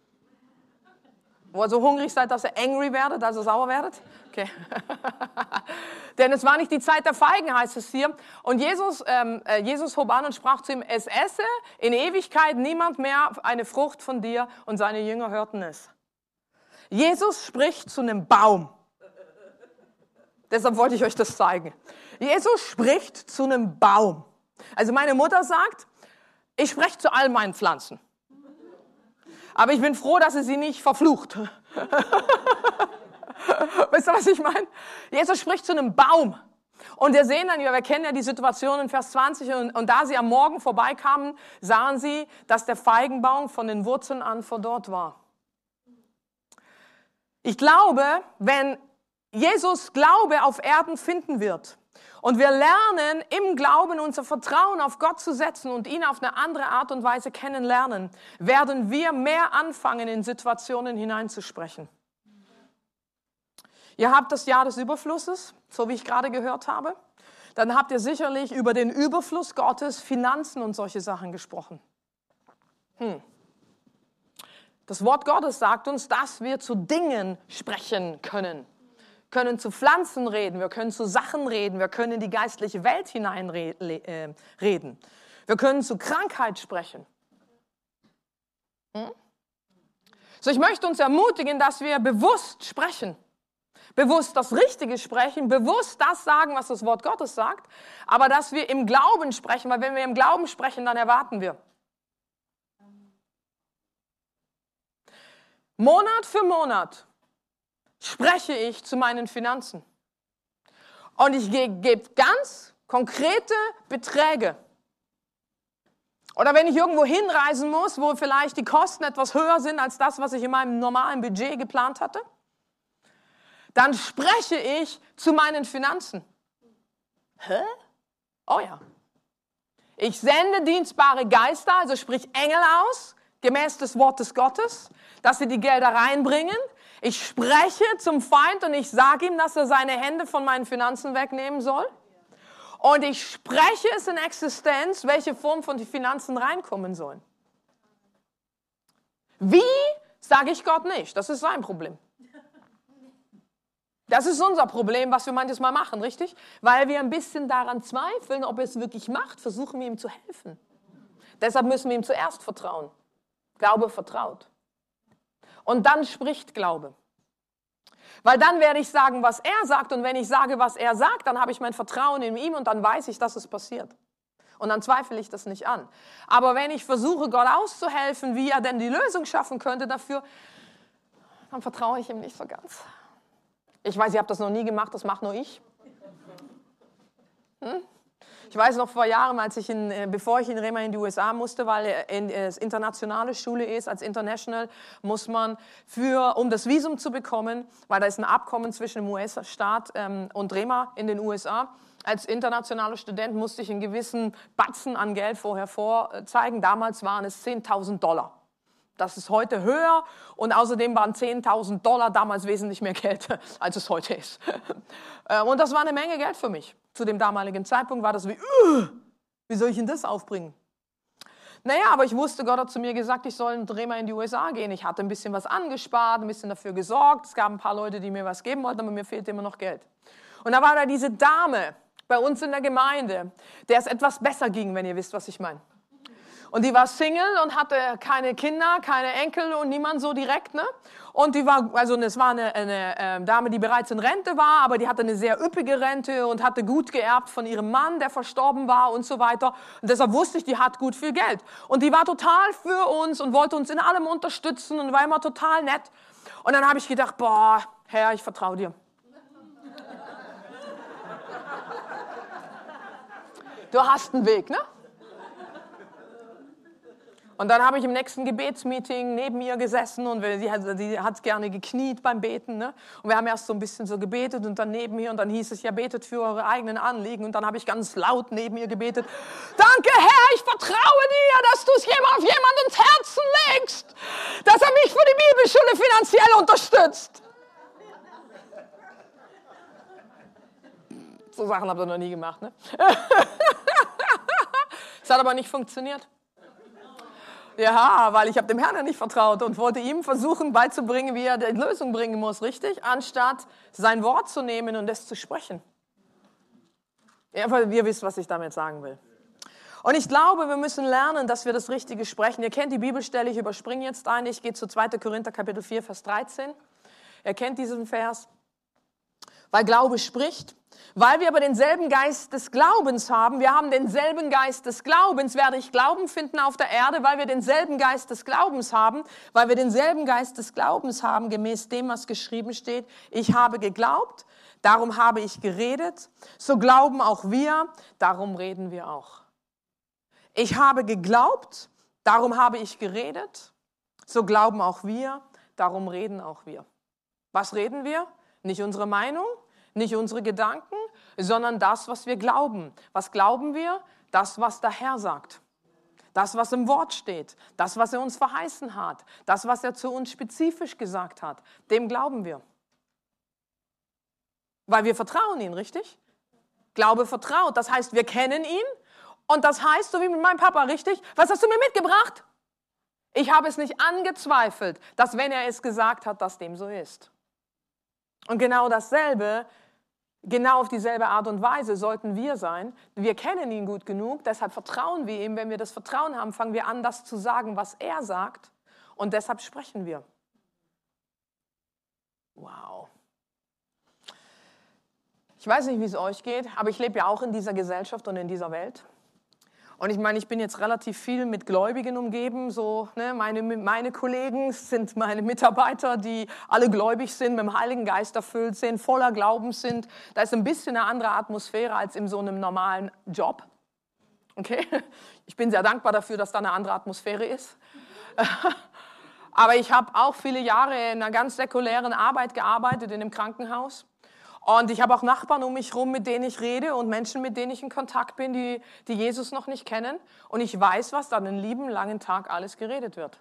Wo ihr so hungrig seid, dass ihr angry werdet, also sauer werdet? Okay. Denn es war nicht die Zeit der Feigen, heißt es hier. Und Jesus hob an und sprach zu ihm, es esse in Ewigkeit niemand mehr eine Frucht von dir. Und seine Jünger hörten es. Jesus spricht zu einem Baum. Deshalb wollte ich euch das zeigen. Jesus spricht zu einem Baum. Also meine Mutter sagt, ich spreche zu all meinen Pflanzen. Aber ich bin froh, dass sie nicht verflucht. Weißt du, was ich meine? Jesus spricht zu einem Baum. Und wir sehen dann, wir kennen ja die Situation in Vers 20, und da sie am Morgen vorbeikamen, sahen sie, dass der Feigenbaum von den Wurzeln an verdorrt war. Ich glaube, wenn Jesus Glaube auf Erden finden wird und wir lernen, im Glauben unser Vertrauen auf Gott zu setzen und ihn auf eine andere Art und Weise kennenlernen, werden wir mehr anfangen, in Situationen hineinzusprechen. Ihr habt das Jahr des Überflusses, so wie ich gerade gehört habe. Dann habt ihr sicherlich über den Überfluss Gottes, Finanzen und solche Sachen gesprochen. Das Wort Gottes sagt uns, dass wir zu Dingen sprechen können. Wir können zu Pflanzen reden, wir können zu Sachen reden, wir können in die geistliche Welt hineinreden. Wir können zu Krankheit sprechen. So, ich möchte uns ermutigen, dass wir bewusst sprechen. Bewusst das Richtige sprechen, bewusst das sagen, was das Wort Gottes sagt, aber dass wir im Glauben sprechen, weil wenn wir im Glauben sprechen, dann erwarten wir. Monat für Monat spreche ich zu meinen Finanzen. Und ich gebe ganz konkrete Beträge. Oder wenn ich irgendwo hinreisen muss, wo vielleicht die Kosten etwas höher sind als das, was ich in meinem normalen Budget geplant hatte, dann spreche ich zu meinen Finanzen. Hä? Oh ja. Ich sende dienstbare Geister, also sprich Engel aus, gemäß des Wortes Gottes, dass sie die Gelder reinbringen. Ich spreche zum Feind und ich sage ihm, dass er seine Hände von meinen Finanzen wegnehmen soll. Und ich spreche es in Existenz, welche Form von den Finanzen reinkommen sollen. Wie, sage ich Gott nicht. Das ist sein Problem. Das ist unser Problem, was wir manches Mal machen, richtig? Weil wir ein bisschen daran zweifeln, ob er es wirklich macht, versuchen wir ihm zu helfen. Deshalb müssen wir ihm zuerst vertrauen. Glaube vertraut. Und dann spricht Glaube. Weil dann werde ich sagen, was er sagt. Und wenn ich sage, was er sagt, dann habe ich mein Vertrauen in ihm und dann weiß ich, dass es passiert. Und dann zweifle ich das nicht an. Aber wenn ich versuche, Gott auszuhelfen, wie er denn die Lösung schaffen könnte dafür, dann vertraue ich ihm nicht so ganz. Ich weiß, ihr habt das noch nie gemacht, das mache nur ich. Ich weiß noch vor Jahren, bevor ich in Rema in die USA musste, weil es internationale Schule ist, als International muss man um das Visum zu bekommen, weil da ist ein Abkommen zwischen dem US-Staat und Rema in den USA. Als internationaler Student musste ich einen gewissen Batzen an Geld vorher vorzeigen. Damals waren es $10.000. Das ist heute höher und außerdem waren $10.000 damals wesentlich mehr Geld, als es heute ist. Und das war eine Menge Geld für mich. Zu dem damaligen Zeitpunkt war das wie soll ich denn das aufbringen? Naja, aber ich wusste, Gott hat zu mir gesagt, ich soll mit Rema in die USA gehen. Ich hatte ein bisschen was angespart, ein bisschen dafür gesorgt. Es gab ein paar Leute, die mir was geben wollten, aber mir fehlte immer noch Geld. Und da war da diese Dame bei uns in der Gemeinde, der es etwas besser ging, wenn ihr wisst, was ich meine. Und die war Single und hatte keine Kinder, keine Enkel und niemand so direkt, ne? Und es war eine Dame, die bereits in Rente war, aber die hatte eine sehr üppige Rente und hatte gut geerbt von ihrem Mann, der verstorben war und so weiter. Und deshalb wusste ich, die hat gut viel Geld. Und die war total für uns und wollte uns in allem unterstützen und war immer total nett. Und dann habe ich gedacht, boah, Herr, ich vertraue dir. Du hast einen Weg, ne? Und dann habe ich im nächsten Gebetsmeeting neben ihr gesessen und sie hat gerne gekniet beim Beten. Ne? Und wir haben erst so ein bisschen so gebetet und dann neben ihr und dann hieß es, ja, betet für eure eigenen Anliegen. Und dann habe ich ganz laut neben ihr gebetet, danke Herr, ich vertraue dir, dass du es auf jemand ins Herzen legst, dass er mich für die Bibelschule finanziell unterstützt. So Sachen habt ihr noch nie gemacht, ne? Es hat aber nicht funktioniert. Ja, weil ich habe dem Herrn ja nicht vertraut und wollte ihm versuchen beizubringen, wie er die Lösung bringen muss, richtig? Anstatt sein Wort zu nehmen und es zu sprechen. Ja, ihr wisst, was ich damit sagen will. Und ich glaube, wir müssen lernen, dass wir das Richtige sprechen. Ihr kennt die Bibelstelle, ich überspringe jetzt eine. Ich gehe zu 2. Korinther Kapitel 4, Vers 13. Ihr kennt diesen Vers. weil Glaube spricht. Weil wir aber denselben Geist des Glaubens haben, wir haben denselben Geist des Glaubens, werde ich Glauben finden auf der Erde, weil wir denselben Geist des Glaubens haben, weil wir denselben Geist des Glaubens haben, gemäß dem, was geschrieben steht. Ich habe geglaubt, darum habe ich geredet, so glauben auch wir, darum reden wir auch. Ich habe geglaubt, darum habe ich geredet, so glauben auch wir, darum reden auch wir. Was reden wir? Nicht unsere Meinung, nicht unsere Gedanken, sondern das, was wir glauben. Was glauben wir? Das, was der Herr sagt. Das, was im Wort steht. Das, was er uns verheißen hat. Das, was er zu uns spezifisch gesagt hat. Dem glauben wir. Weil wir vertrauen ihn, richtig? Glaube vertraut. Das heißt, wir kennen ihn. Und das heißt, so wie mit meinem Papa, richtig? Was hast du mir mitgebracht? Ich habe es nicht angezweifelt, dass wenn er es gesagt hat, dass dem so ist. Und genau dasselbe, genau auf dieselbe Art und Weise sollten wir sein. Wir kennen ihn gut genug, deshalb vertrauen wir ihm. Wenn wir das Vertrauen haben, fangen wir an, das zu sagen, was er sagt. Und deshalb sprechen wir. Wow. Ich weiß nicht, wie es euch geht, aber ich lebe ja auch in dieser Gesellschaft und in dieser Welt. Und ich meine, ich bin jetzt relativ viel mit Gläubigen umgeben. So, ne, meine Kollegen sind meine Mitarbeiter, die alle gläubig sind, mit dem Heiligen Geist erfüllt sind, voller Glauben sind. Da ist ein bisschen eine andere Atmosphäre als in so einem normalen Job. Okay? Ich bin sehr dankbar dafür, dass da eine andere Atmosphäre ist. Aber ich habe auch viele Jahre in einer ganz säkulären Arbeit gearbeitet, in einem Krankenhaus. Und ich habe auch Nachbarn um mich herum, mit denen ich rede und Menschen, mit denen ich in Kontakt bin, die Jesus noch nicht kennen. Und ich weiß, was dann einen lieben langen Tag alles geredet wird.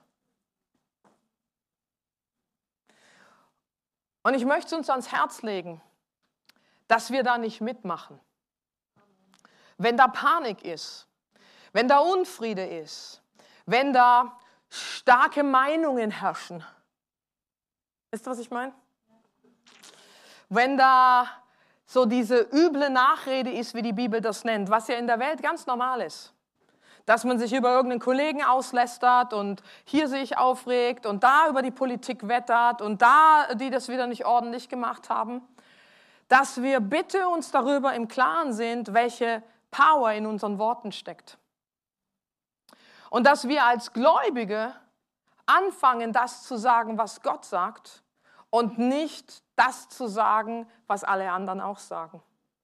Und ich möchte es uns ans Herz legen, dass wir da nicht mitmachen. Wenn da Panik ist, wenn da Unfriede ist, wenn da starke Meinungen herrschen. Wisst ihr, was ich meine? Wenn da so diese üble Nachrede ist, wie die Bibel das nennt, was ja in der Welt ganz normal ist. Dass man sich über irgendeinen Kollegen auslästert und hier sich aufregt und da über die Politik wettert und da, die das wieder nicht ordentlich gemacht haben. Dass wir bitte uns darüber im Klaren sind, welche Power in unseren Worten steckt. Und dass wir als Gläubige anfangen, das zu sagen, was Gott sagt und nicht das zu sagen, was alle anderen auch sagen.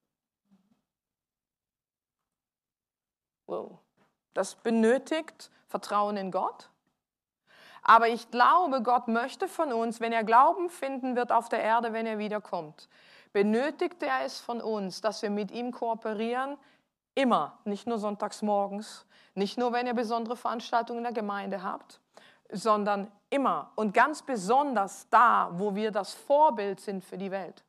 Wow. Das benötigt Vertrauen in Gott. Aber ich glaube, Gott möchte von uns, wenn er Glauben finden wird auf der Erde, wenn er wiederkommt, benötigt er es von uns, dass wir mit ihm kooperieren, immer, nicht nur sonntags morgens, nicht nur, wenn ihr besondere Veranstaltungen in der Gemeinde habt, sondern immer und ganz besonders da, wo wir das Vorbild sind für die Welt.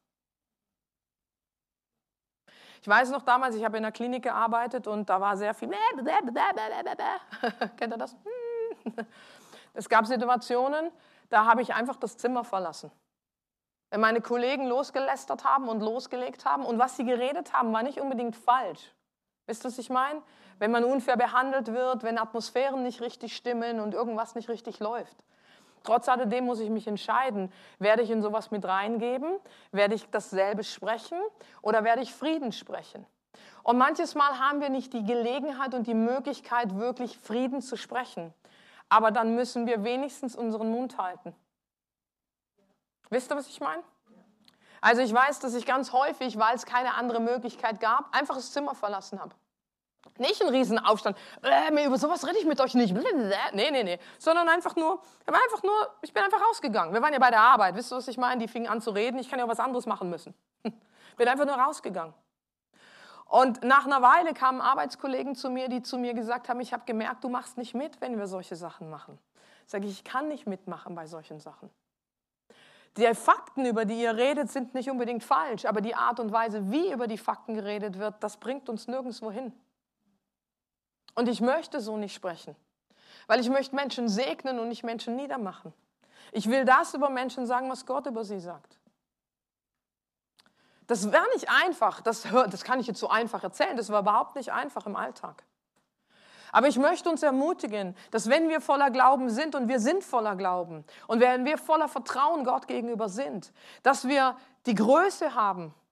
Ich weiß noch damals, ich habe in der Klinik gearbeitet und da war sehr viel. Kennt ihr das? Es gab Situationen, da habe ich einfach das Zimmer verlassen. Wenn meine Kollegen losgelästert haben und losgelegt haben und was sie geredet haben, war nicht unbedingt falsch. Wisst ihr, was ich meine? Wenn man unfair behandelt wird, wenn Atmosphären nicht richtig stimmen und irgendwas nicht richtig läuft. Trotz alledem muss ich mich entscheiden, werde ich in sowas mit reingeben, werde ich dasselbe sprechen oder werde ich Frieden sprechen. Und manches Mal haben wir nicht die Gelegenheit und die Möglichkeit, wirklich Frieden zu sprechen. Aber dann müssen wir wenigstens unseren Mund halten. Wisst ihr, was ich meine? Also ich weiß, dass ich ganz häufig, weil es keine andere Möglichkeit gab, einfach das Zimmer verlassen habe. Nicht ein Riesenaufstand, über sowas rede ich mit euch nicht. Nee. Sondern ich bin einfach rausgegangen. Wir waren ja bei der Arbeit, wisst ihr, was ich meine? Die fingen an zu reden, ich kann ja was anderes machen müssen. Bin einfach nur rausgegangen. Und nach einer Weile kamen Arbeitskollegen zu mir, die zu mir gesagt haben, ich habe gemerkt, du machst nicht mit, wenn wir solche Sachen machen. Sage ich kann nicht mitmachen bei solchen Sachen. Die Fakten, über die ihr redet, sind nicht unbedingt falsch, aber die Art und Weise, wie über die Fakten geredet wird, das bringt uns nirgendwo hin. Und ich möchte so nicht sprechen, weil ich möchte Menschen segnen und nicht Menschen niedermachen. Ich will das über Menschen sagen, was Gott über sie sagt. Das wäre nicht einfach, das kann ich jetzt so einfach erzählen, das war überhaupt nicht einfach im Alltag. Aber ich möchte uns ermutigen, dass wenn wir voller Glauben sind und wir sind voller Glauben und wenn wir voller Vertrauen Gott gegenüber sind, dass wir die Größe haben,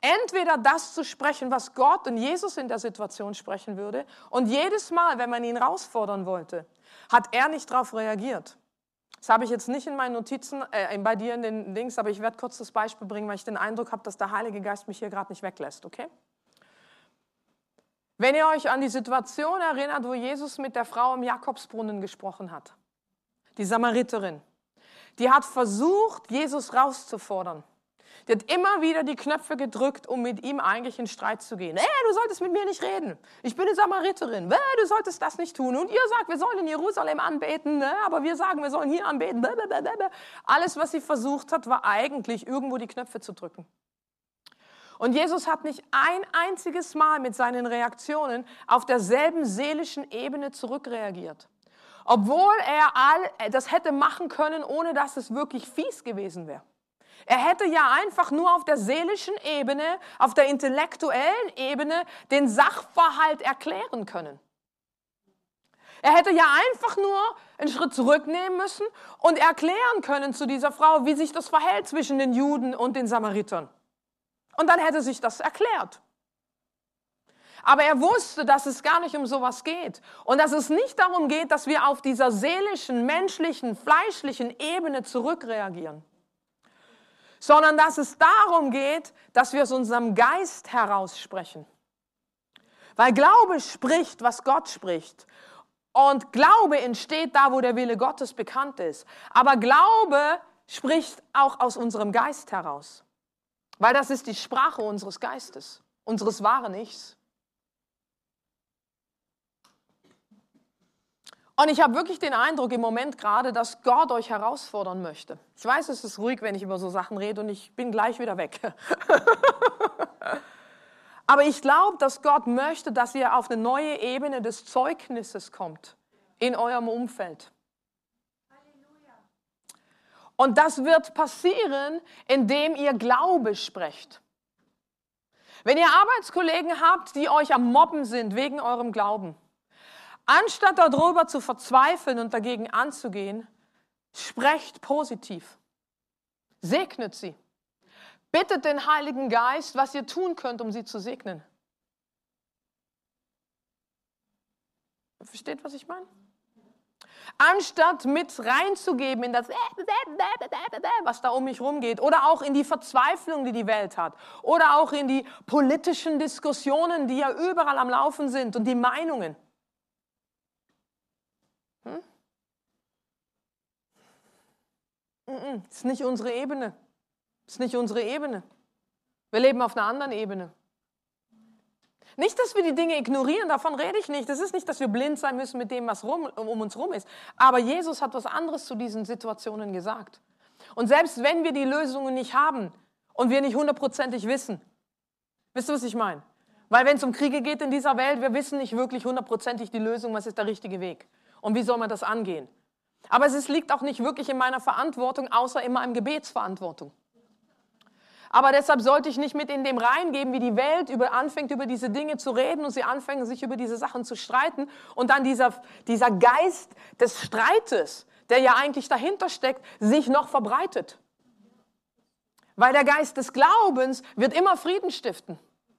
Entweder das zu sprechen, was Gott und Jesus in der Situation sprechen würde. Und jedes Mal, wenn man ihn herausfordern wollte, hat er nicht darauf reagiert. Das habe ich jetzt nicht in meinen Notizen, bei dir in den Dings, aber ich werde kurz das Beispiel bringen, weil ich den Eindruck habe, dass der Heilige Geist mich hier gerade nicht weglässt, okay? Wenn ihr euch an die Situation erinnert, wo Jesus mit der Frau im Jakobsbrunnen gesprochen hat, die Samariterin, die hat versucht, Jesus rauszufordern. Die hat immer wieder die Knöpfe gedrückt, um mit ihm eigentlich in Streit zu gehen. Du solltest mit mir nicht reden. Ich bin eine Samariterin. Du solltest das nicht tun. Und ihr sagt, wir sollen in Jerusalem anbeten, aber wir sagen, wir sollen hier anbeten. Alles, was sie versucht hat, war eigentlich, irgendwo die Knöpfe zu drücken. Und Jesus hat nicht ein einziges Mal mit seinen Reaktionen auf derselben seelischen Ebene zurückreagiert. Obwohl er das hätte machen können, ohne dass es wirklich fies gewesen wäre. Er hätte ja einfach nur auf der seelischen Ebene, auf der intellektuellen Ebene den Sachverhalt erklären können. Er hätte ja einfach nur einen Schritt zurücknehmen müssen und erklären können zu dieser Frau, wie sich das verhält zwischen den Juden und den Samaritern. Und dann hätte sich das erklärt. Aber er wusste, dass es gar nicht um sowas geht. Und dass es nicht darum geht, dass wir auf dieser seelischen, menschlichen, fleischlichen Ebene zurückreagieren. Sondern dass es darum geht, dass wir aus unserem Geist heraus sprechen. Weil Glaube spricht, was Gott spricht. Und Glaube entsteht da, wo der Wille Gottes bekannt ist. Aber Glaube spricht auch aus unserem Geist heraus. Weil das ist die Sprache unseres Geistes, unseres wahren Ichs. Und ich habe wirklich den Eindruck im Moment gerade, dass Gott euch herausfordern möchte. Ich weiß, es ist ruhig, wenn ich über so Sachen rede und ich bin gleich wieder weg. Aber ich glaube, dass Gott möchte, dass ihr auf eine neue Ebene des Zeugnisses kommt in eurem Umfeld. Und das wird passieren, indem ihr Glaube sprecht. Wenn ihr Arbeitskollegen habt, die euch am Mobben sind wegen eurem Glauben, anstatt darüber zu verzweifeln und dagegen anzugehen, sprecht positiv. Segnet sie. Bittet den Heiligen Geist, was ihr tun könnt, um sie zu segnen. Versteht, was ich meine? Anstatt mit reinzugeben in das, was da um mich rumgeht, oder auch in die Verzweiflung, die die Welt hat, oder auch in die politischen Diskussionen, die ja überall am Laufen sind und die Meinungen. Das ist nicht unsere Ebene. Das ist nicht unsere Ebene. Wir leben auf einer anderen Ebene. Nicht, dass wir die Dinge ignorieren, davon rede ich nicht. Das ist nicht, dass wir blind sein müssen mit dem, was um uns rum ist. Aber Jesus hat was anderes zu diesen Situationen gesagt. Und selbst wenn wir die Lösungen nicht haben und wir nicht hundertprozentig wissen, wisst ihr, was ich meine? Weil wenn es um Kriege geht in dieser Welt, wir wissen nicht wirklich hundertprozentig die Lösung, was ist der richtige Weg und wie soll man das angehen. Aber es liegt auch nicht wirklich in meiner Verantwortung, außer in meiner Gebetsverantwortung. Aber deshalb sollte ich nicht mit in dem reingeben, wie die Welt anfängt, über diese Dinge zu reden und sie anfangen, sich über diese Sachen zu streiten und dann dieser Geist des Streites, der ja eigentlich dahinter steckt, sich noch verbreitet. Weil der Geist des Glaubens wird immer Frieden stiften.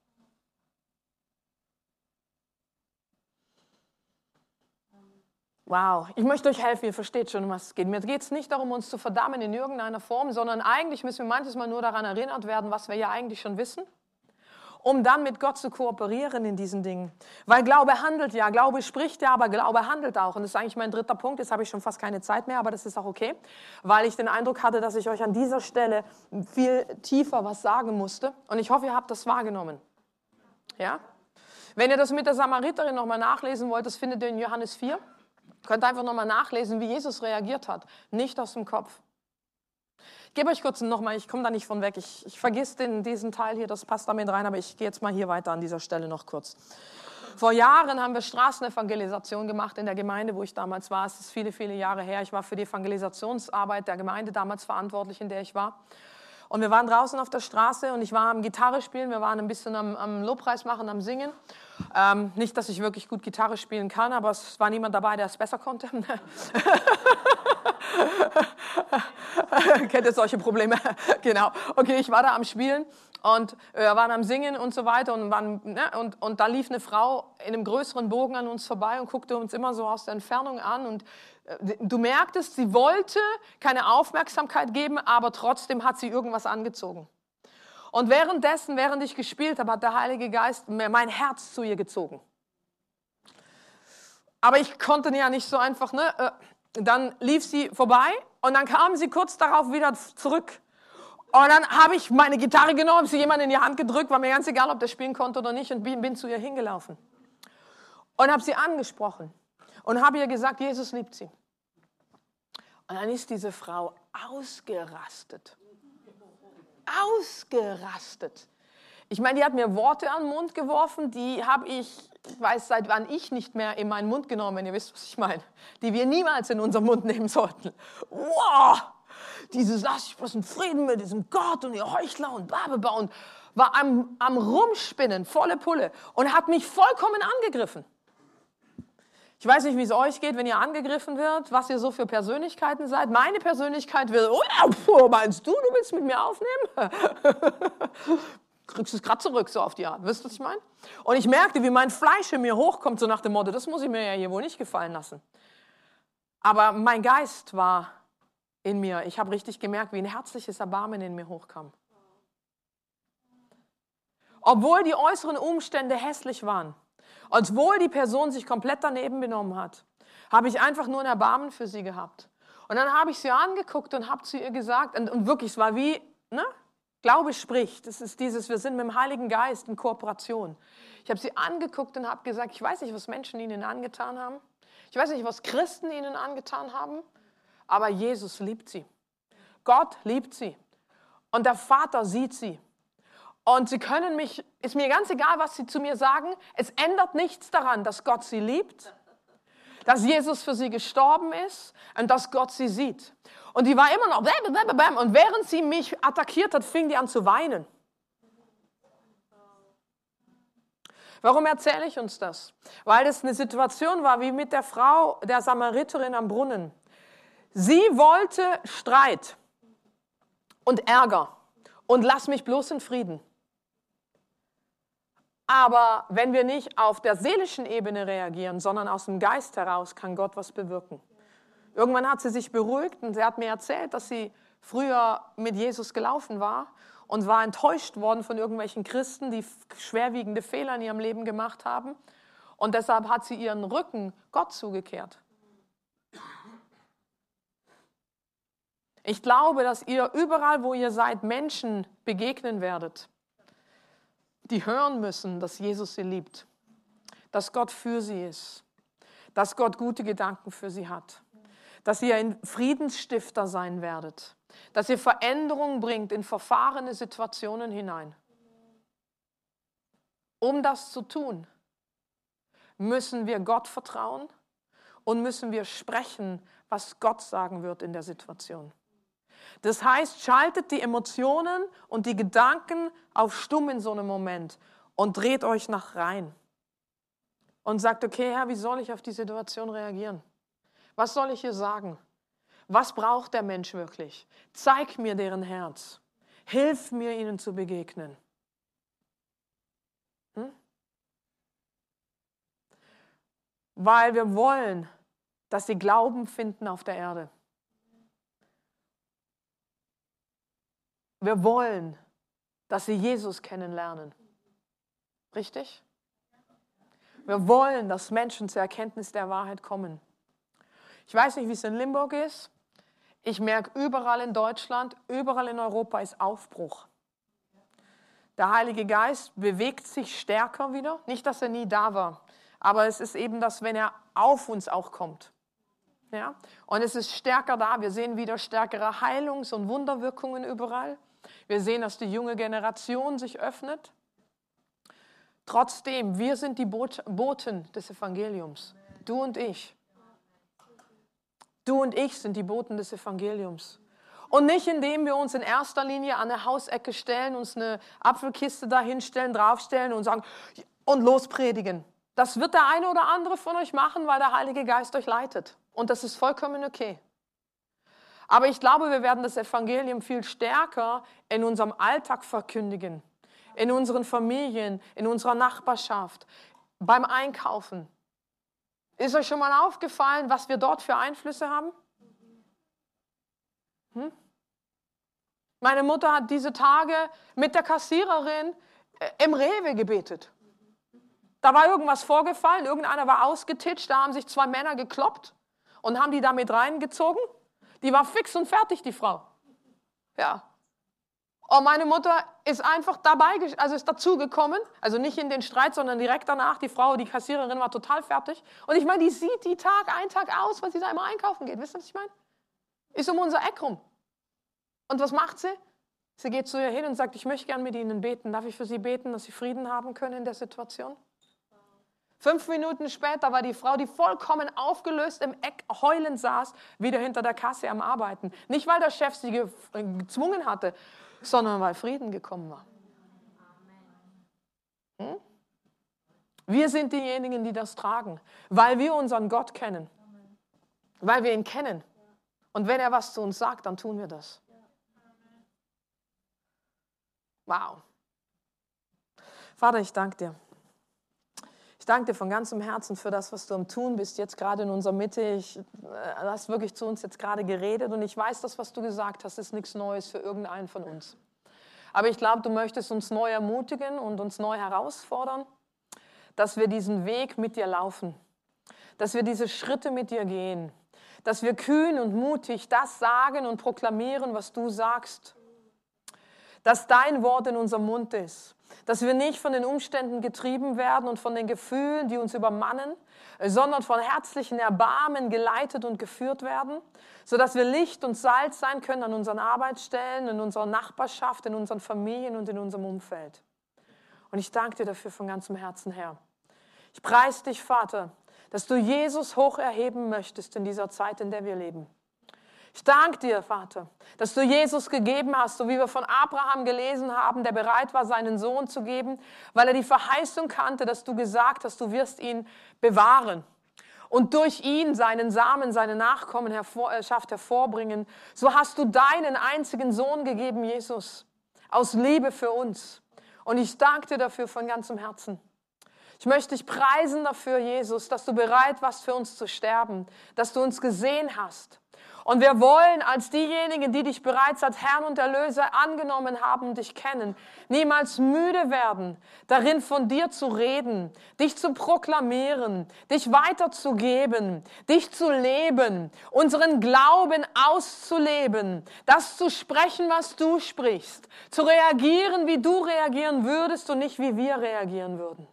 Wow, ich möchte euch helfen, ihr versteht schon, um was es geht. Mir geht es nicht darum, uns zu verdammen in irgendeiner Form, sondern eigentlich müssen wir manches Mal nur daran erinnert werden, was wir ja eigentlich schon wissen, um dann mit Gott zu kooperieren in diesen Dingen. Weil Glaube handelt ja, Glaube spricht ja, aber Glaube handelt auch. Und das ist eigentlich mein dritter Punkt, jetzt habe ich schon fast keine Zeit mehr, aber das ist auch okay, weil ich den Eindruck hatte, dass ich euch an dieser Stelle viel tiefer was sagen musste. Und ich hoffe, ihr habt das wahrgenommen. Ja? Wenn ihr das mit der Samariterin nochmal nachlesen wollt, das findet ihr in Johannes 4. Könnt einfach nochmal nachlesen, wie Jesus reagiert hat. Nicht aus dem Kopf. Ich gebe euch kurz nochmal, ich komme da nicht von weg. Ich vergiss diesen Teil hier, das passt damit rein, aber ich gehe jetzt mal hier weiter an dieser Stelle noch kurz. Vor Jahren haben wir Straßenevangelisation gemacht in der Gemeinde, wo ich damals war. Es ist viele, viele Jahre her. Ich war für die Evangelisationsarbeit der Gemeinde damals verantwortlich, in der ich war. Und wir waren draußen auf der Straße und ich war am Gitarre spielen, wir waren ein bisschen am Lobpreis machen, am Singen. Nicht, dass ich wirklich gut Gitarre spielen kann, aber es war niemand dabei, der es besser konnte. Kennt ihr solche Probleme? Genau. Okay, ich war da am Spielen und wir waren am Singen und so weiter und da lief eine Frau in einem größeren Bogen an uns vorbei und guckte uns immer so aus der Entfernung an und du merktest, sie wollte keine Aufmerksamkeit geben, aber trotzdem hat sie irgendwas angezogen. Und während ich gespielt habe, hat der Heilige Geist mein Herz zu ihr gezogen. Aber ich konnte ja nicht so einfach, dann lief sie vorbei und dann kam sie kurz darauf wieder zurück. Und dann habe ich meine Gitarre genommen, sie jemand in die Hand gedrückt, war mir ganz egal, ob der spielen konnte oder nicht, und bin zu ihr hingelaufen. Und habe sie angesprochen und habe ihr gesagt, Jesus liebt sie. Und dann ist diese Frau ausgerastet. Ausgerastet. Ich meine, die hat mir Worte an den Mund geworfen, die habe ich weiß seit wann ich nicht mehr in meinen Mund genommen, wenn ihr wisst, was ich meine. Die wir niemals in unseren Mund nehmen sollten. Wow! Lass ich bloß in Frieden mit diesem Gott und ihr Heuchler und blablabla, und war am Rumspinnen, volle Pulle, und hat mich vollkommen angegriffen. Ich weiß nicht, wie es euch geht, wenn ihr angegriffen wird, was ihr so für Persönlichkeiten seid. Meine Persönlichkeit will, meinst du willst mit mir aufnehmen? Kriegst es gerade zurück, so auf die Art. Wisst ihr, was ich meine? Und ich merkte, wie mein Fleisch in mir hochkommt, so nach dem Motto, das muss ich mir ja hier wohl nicht gefallen lassen. Aber mein Geist war in mir. Ich habe richtig gemerkt, wie ein herzliches Erbarmen in mir hochkam. Obwohl die äußeren Umstände hässlich waren, obwohl die Person sich komplett daneben benommen hat, habe ich einfach nur ein Erbarmen für sie gehabt. Und dann habe ich sie angeguckt und habe zu ihr gesagt, und wirklich, es war wie, Glaube spricht, das ist dieses, wir sind mit dem Heiligen Geist in Kooperation. Ich habe sie angeguckt und habe gesagt, ich weiß nicht, was Menschen ihnen angetan haben. Ich weiß nicht, was Christen ihnen angetan haben, aber Jesus liebt sie. Gott liebt sie. Und der Vater sieht sie. Und sie können mich, ist mir ganz egal, was sie zu mir sagen, es ändert nichts daran, dass Gott sie liebt, dass Jesus für sie gestorben ist und dass Gott sie sieht. Und die war immer noch, und während sie mich attackiert hat, fing die an zu weinen. Warum erzähle ich uns das? Weil das eine Situation war wie mit der Frau, der Samariterin am Brunnen. Sie wollte Streit und Ärger und lass mich bloß in Frieden. Aber wenn wir nicht auf der seelischen Ebene reagieren, sondern aus dem Geist heraus, kann Gott was bewirken. Irgendwann hat sie sich beruhigt und sie hat mir erzählt, dass sie früher mit Jesus gelaufen war und war enttäuscht worden von irgendwelchen Christen, die schwerwiegende Fehler in ihrem Leben gemacht haben. Und deshalb hat sie ihren Rücken Gott zugekehrt. Ich glaube, dass ihr überall, wo ihr seid, Menschen begegnen werdet, die hören müssen, dass Jesus sie liebt, dass Gott für sie ist, dass Gott gute Gedanken für sie hat, dass ihr ein Friedensstifter sein werdet, dass ihr Veränderung bringt in verfahrene Situationen hinein. Um das zu tun, müssen wir Gott vertrauen und müssen wir sprechen, was Gott sagen wird in der Situation. Das heißt, schaltet die Emotionen und die Gedanken auf stumm in so einem Moment und dreht euch nach rein. Und sagt, okay, Herr, wie soll ich auf die Situation reagieren? Was soll ich hier sagen? Was braucht der Mensch wirklich? Zeig mir deren Herz. Hilf mir, ihnen zu begegnen. Weil wir wollen, dass sie Glauben finden auf der Erde. Wir wollen, dass sie Jesus kennenlernen. Richtig? Wir wollen, dass Menschen zur Erkenntnis der Wahrheit kommen. Ich weiß nicht, wie es in Limburg ist. Ich merke, überall in Deutschland, überall in Europa ist Aufbruch. Der Heilige Geist bewegt sich stärker wieder. Nicht, dass er nie da war, aber es ist eben das, wenn er auf uns auch kommt. Ja? Und es ist stärker da. Wir sehen wieder stärkere Heilungs- und Wunderwirkungen überall. Wir sehen, dass die junge Generation sich öffnet. Trotzdem, wir sind die Boten des Evangeliums. Du und ich. Du und ich sind die Boten des Evangeliums. Und nicht, indem wir uns in erster Linie an eine Hausecke stellen, uns eine Apfelkiste dahinstellen, draufstellen und sagen, und lospredigen. Das wird der eine oder andere von euch machen, weil der Heilige Geist euch leitet. Und das ist vollkommen okay. Aber ich glaube, wir werden das Evangelium viel stärker in unserem Alltag verkündigen, in unseren Familien, in unserer Nachbarschaft, beim Einkaufen. Ist euch schon mal aufgefallen, was wir dort für Einflüsse haben? Meine Mutter hat diese Tage mit der Kassiererin im Rewe gebetet. Da war irgendwas vorgefallen, irgendeiner war ausgetitscht, da haben sich 2 Männer gekloppt und haben die damit reingezogen. Die war fix und fertig, die Frau. Ja. Und meine Mutter ist einfach dabei, also ist dazugekommen, also nicht in den Streit, sondern direkt danach. Die Frau, die Kassiererin, war total fertig. Und ich meine, die sieht die ein Tag aus, weil sie da immer einkaufen geht. Wisst ihr, was ich meine? Ist um unser Eck rum. Und was macht sie? Sie geht zu ihr hin und sagt, ich möchte gern mit Ihnen beten. Darf ich für Sie beten, dass Sie Frieden haben können in der Situation? 5 Minuten später war die Frau, die vollkommen aufgelöst im Eck heulend saß, wieder hinter der Kasse am Arbeiten. Nicht, weil der Chef sie gezwungen hatte, sondern weil Frieden gekommen war. Wir sind diejenigen, die das tragen, weil wir unseren Gott kennen, weil wir ihn kennen. Und wenn er was zu uns sagt, dann tun wir das. Wow. Vater, ich danke dir. Ich danke dir von ganzem Herzen für das, was du am Tun bist, jetzt gerade in unserer Mitte. Du hast wirklich zu uns jetzt gerade geredet und ich weiß, das, was du gesagt hast, ist nichts Neues für irgendeinen von uns. Aber ich glaube, du möchtest uns neu ermutigen und uns neu herausfordern, dass wir diesen Weg mit dir laufen, dass wir diese Schritte mit dir gehen, dass wir kühn und mutig das sagen und proklamieren, was du sagst, dass dein Wort in unserem Mund ist, dass wir nicht von den Umständen getrieben werden und von den Gefühlen, die uns übermannen, sondern von herzlichen Erbarmen geleitet und geführt werden, sodass wir Licht und Salz sein können an unseren Arbeitsstellen, in unserer Nachbarschaft, in unseren Familien und in unserem Umfeld. Und ich danke dir dafür von ganzem Herzen, Herr. Ich preise dich, Vater, dass du Jesus hoch erheben möchtest in dieser Zeit, in der wir leben. Ich danke dir, Vater, dass du Jesus gegeben hast, so wie wir von Abraham gelesen haben, der bereit war, seinen Sohn zu geben, weil er die Verheißung kannte, dass du gesagt hast, du wirst ihn bewahren und durch ihn seinen Samen, seine Nachkommenschaft hervorbringen. So hast du deinen einzigen Sohn gegeben, Jesus, aus Liebe für uns. Und ich danke dir dafür von ganzem Herzen. Ich möchte dich preisen dafür, Jesus, dass du bereit warst, für uns zu sterben, dass du uns gesehen hast. Und wir wollen als diejenigen, die dich bereits als Herrn und Erlöser angenommen haben und dich kennen, niemals müde werden, darin von dir zu reden, dich zu proklamieren, dich weiterzugeben, dich zu leben, unseren Glauben auszuleben, das zu sprechen, was du sprichst, zu reagieren, wie du reagieren würdest und nicht, wie wir reagieren würden.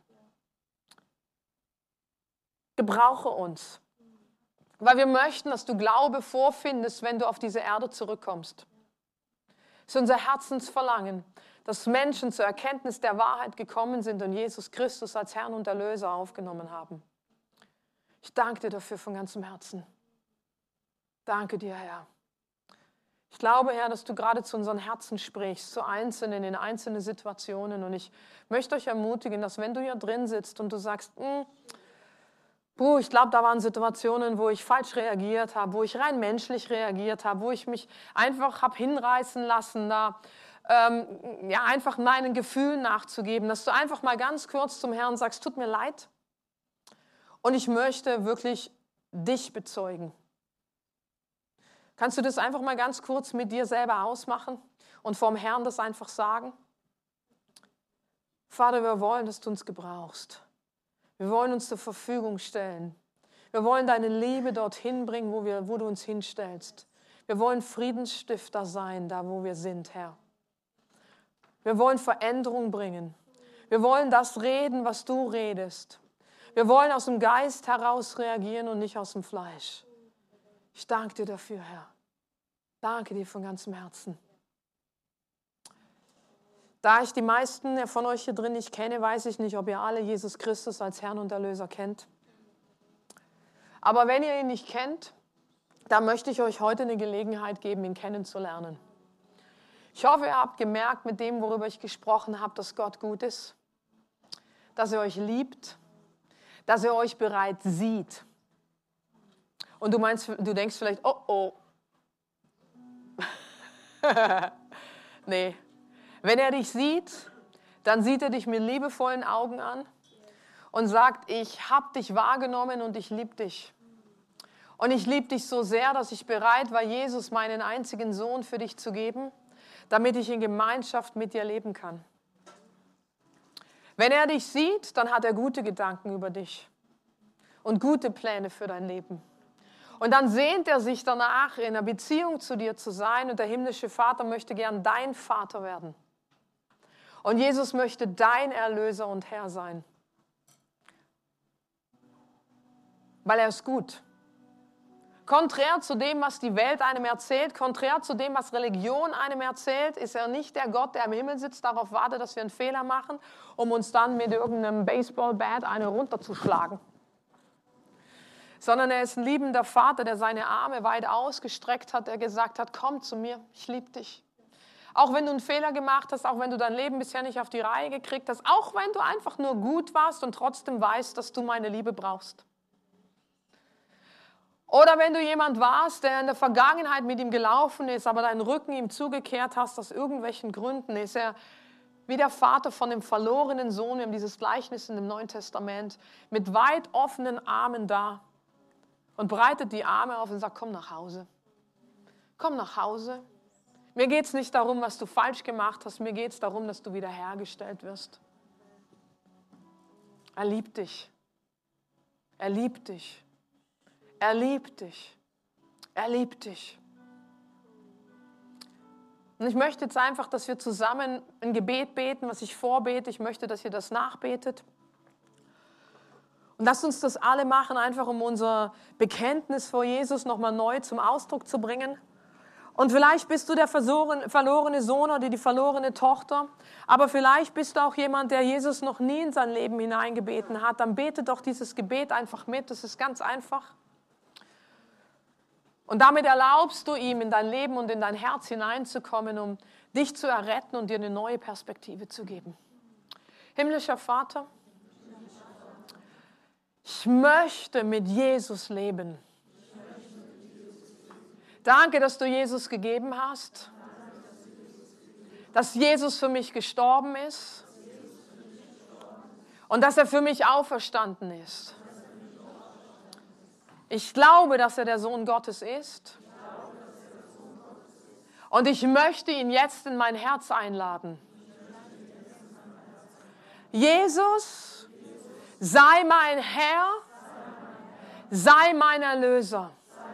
Gebrauche uns. Weil wir möchten, dass du Glaube vorfindest, wenn du auf diese Erde zurückkommst. Es ist unser Herzensverlangen, dass Menschen zur Erkenntnis der Wahrheit gekommen sind und Jesus Christus als Herrn und Erlöser aufgenommen haben. Ich danke dir dafür von ganzem Herzen. Danke dir, Herr. Ich glaube, Herr, dass du gerade zu unseren Herzen sprichst, zu Einzelnen, in einzelne Situationen. Und ich möchte euch ermutigen, dass wenn du hier drin sitzt und du sagst, ich glaube, da waren Situationen, wo ich falsch reagiert habe, wo ich rein menschlich reagiert habe, wo ich mich einfach habe hinreißen lassen, da einfach meinen Gefühlen nachzugeben, dass du einfach mal ganz kurz zum Herrn sagst, tut mir leid und ich möchte wirklich dich bezeugen. Kannst du das einfach mal ganz kurz mit dir selber ausmachen und vorm Herrn das einfach sagen? Vater, wir wollen, dass du uns gebrauchst. Wir wollen uns zur Verfügung stellen. Wir wollen deine Liebe dorthin bringen, wo du uns hinstellst. Wir wollen Friedensstifter sein, da wo wir sind, Herr. Wir wollen Veränderung bringen. Wir wollen das reden, was du redest. Wir wollen aus dem Geist heraus reagieren und nicht aus dem Fleisch. Ich danke dir dafür, Herr. Danke dir von ganzem Herzen. Da ich die meisten von euch hier drin nicht kenne, weiß ich nicht, ob ihr alle Jesus Christus als Herrn und Erlöser kennt. Aber wenn ihr ihn nicht kennt, dann möchte ich euch heute eine Gelegenheit geben, ihn kennenzulernen. Ich hoffe, ihr habt gemerkt mit dem, worüber ich gesprochen habe, dass Gott gut ist, dass er euch liebt, dass er euch bereits sieht. Und du denkst vielleicht, oh, Nee. Wenn er dich sieht, dann sieht er dich mit liebevollen Augen an und sagt, ich habe dich wahrgenommen und ich liebe dich. Und ich liebe dich so sehr, dass ich bereit war, Jesus, meinen einzigen Sohn, für dich zu geben, damit ich in Gemeinschaft mit dir leben kann. Wenn er dich sieht, dann hat er gute Gedanken über dich und gute Pläne für dein Leben. Und dann sehnt er sich danach, in einer Beziehung zu dir zu sein, und der himmlische Vater möchte gern dein Vater werden. Und Jesus möchte dein Erlöser und Herr sein. Weil er ist gut. Konträr zu dem, was die Welt einem erzählt, konträr zu dem, was Religion einem erzählt, ist er nicht der Gott, der im Himmel sitzt, darauf wartet, dass wir einen Fehler machen, um uns dann mit irgendeinem Baseballbat eine runterzuschlagen. Sondern er ist ein liebender Vater, der seine Arme weit ausgestreckt hat, der gesagt hat, komm zu mir, ich liebe dich. Auch wenn du einen Fehler gemacht hast, auch wenn du dein Leben bisher nicht auf die Reihe gekriegt hast, auch wenn du einfach nur gut warst und trotzdem weißt, dass du meine Liebe brauchst. Oder wenn du jemand warst, der in der Vergangenheit mit ihm gelaufen ist, aber deinen Rücken ihm zugekehrt hast, aus irgendwelchen Gründen, ist er wie der Vater von dem verlorenen Sohn, wir haben dieses Gleichnis in dem Neuen Testament, mit weit offenen Armen da und breitet die Arme auf und sagt, komm nach Hause. Komm nach Hause. Mir geht es nicht darum, was du falsch gemacht hast, mir geht es darum, dass du wiederhergestellt wirst. Er liebt dich. Er liebt dich. Er liebt dich. Er liebt dich. Und ich möchte jetzt einfach, dass wir zusammen ein Gebet beten, was ich vorbete. Ich möchte, dass ihr das nachbetet. Und lasst uns das alle machen, einfach um unser Bekenntnis vor Jesus nochmal neu zum Ausdruck zu bringen. Und vielleicht bist du der verlorene Sohn oder die verlorene Tochter, aber vielleicht bist du auch jemand, der Jesus noch nie in sein Leben hineingebeten hat. Dann bete doch dieses Gebet einfach mit, das ist ganz einfach. Und damit erlaubst du ihm, in dein Leben und in dein Herz hineinzukommen, um dich zu erretten und dir eine neue Perspektive zu geben. Himmlischer Vater, ich möchte mit Jesus leben. Danke, dass du Jesus gegeben hast, dass Jesus für mich gestorben ist und dass er für mich auferstanden ist. Ich glaube, dass er der Sohn Gottes ist und ich möchte ihn jetzt in mein Herz einladen. Jesus, sei mein Herr, sei mein Erlöser.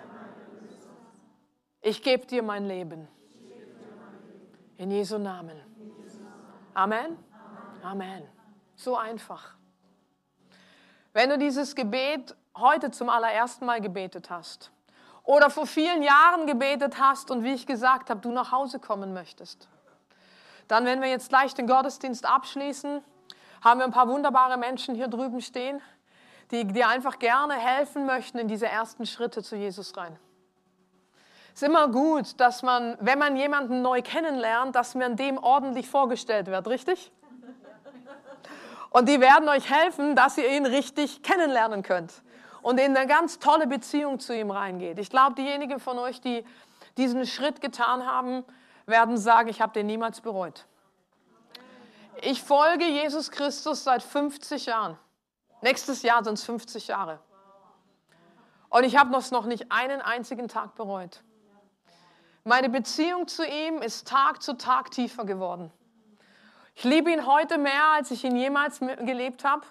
Ich gebe dir mein Leben. In Jesu Namen. Amen. Amen. So einfach. Wenn du dieses Gebet heute zum allerersten Mal gebetet hast oder vor vielen Jahren gebetet hast und wie ich gesagt habe, du nach Hause kommen möchtest, dann, wenn wir jetzt gleich den Gottesdienst abschließen, haben wir ein paar wunderbare Menschen hier drüben stehen, die dir einfach gerne helfen möchten in diese ersten Schritte zu Jesus rein. Es ist immer gut, dass man, wenn man jemanden neu kennenlernt, dass man dem ordentlich vorgestellt wird, richtig? Und die werden euch helfen, dass ihr ihn richtig kennenlernen könnt und in eine ganz tolle Beziehung zu ihm reingeht. Ich glaube, diejenigen von euch, die diesen Schritt getan haben, werden sagen, ich habe den niemals bereut. Ich folge Jesus Christus seit 50 Jahren. Nächstes Jahr sind es 50 Jahre. Und ich habe noch nicht einen einzigen Tag bereut. Meine Beziehung zu ihm ist Tag zu Tag tiefer geworden. Ich liebe ihn heute mehr, als ich ihn jemals gelebt habe.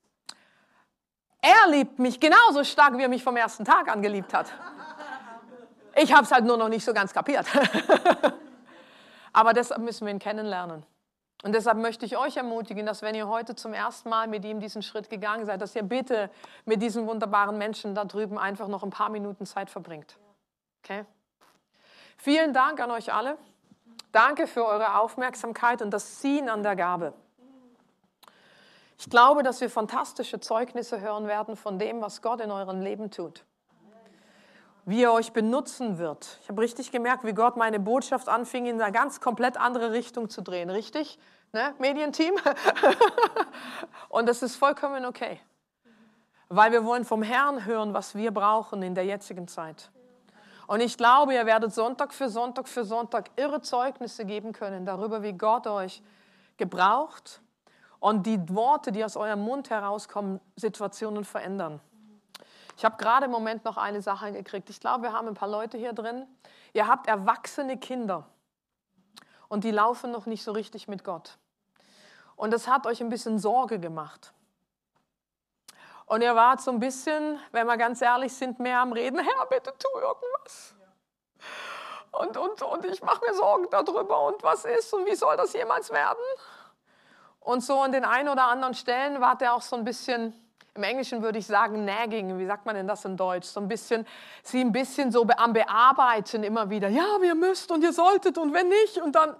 Er liebt mich genauso stark, wie er mich vom ersten Tag an geliebt hat. Ich habe es halt nur noch nicht so ganz kapiert. Aber deshalb müssen wir ihn kennenlernen. Und deshalb möchte ich euch ermutigen, dass wenn ihr heute zum ersten Mal mit ihm diesen Schritt gegangen seid, dass ihr bitte mit diesen wunderbaren Menschen da drüben einfach noch ein paar Minuten Zeit verbringt. Okay? Vielen Dank an euch alle. Danke für eure Aufmerksamkeit und das Ziehen an der Gabe. Ich glaube, dass wir fantastische Zeugnisse hören werden von dem, was Gott in eurem Leben tut. Wie er euch benutzen wird. Ich habe richtig gemerkt, wie Gott meine Botschaft anfing, in eine ganz komplett andere Richtung zu drehen. Richtig? Ne? Medienteam? Und das ist vollkommen okay. Weil wir wollen vom Herrn hören, was wir brauchen in der jetzigen Zeit. Und ich glaube, ihr werdet Sonntag für Sonntag für Sonntag irre Zeugnisse geben können darüber, wie Gott euch gebraucht und die Worte, die aus eurem Mund herauskommen, Situationen verändern. Ich habe gerade im Moment noch eine Sache gekriegt. Ich glaube, wir haben ein paar Leute hier drin. Ihr habt erwachsene Kinder und die laufen noch nicht so richtig mit Gott. Und das hat euch ein bisschen Sorge gemacht. Und ihr wart so ein bisschen, wenn wir ganz ehrlich sind, mehr am Reden, Herr, bitte tu irgendwas. Und ich mache mir Sorgen darüber und was ist und wie soll das jemals werden? Und so an den einen oder anderen Stellen wart ihr auch so ein bisschen, im Englischen würde ich sagen nagging, wie sagt man denn das in Deutsch? So ein bisschen, sie ein bisschen so am Bearbeiten immer wieder. Ja, ihr müsst und ihr solltet und wenn nicht und dann.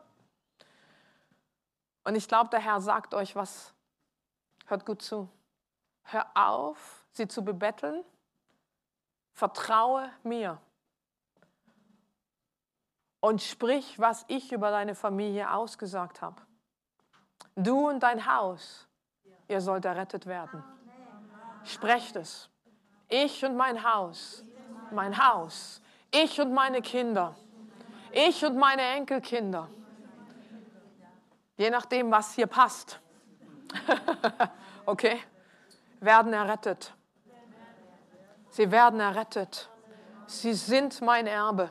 Und ich glaube, der Herr sagt euch was, hört gut zu. Hör auf, sie zu bebetteln. Vertraue mir. Und sprich, was ich über deine Familie ausgesagt habe. Du und dein Haus, ihr sollt errettet werden. Sprecht es. Ich und mein Haus. Ich und meine Kinder. Ich und meine Enkelkinder. Je nachdem, was hier passt. Okay? Werden errettet. Sie werden errettet. Sie sind mein Erbe.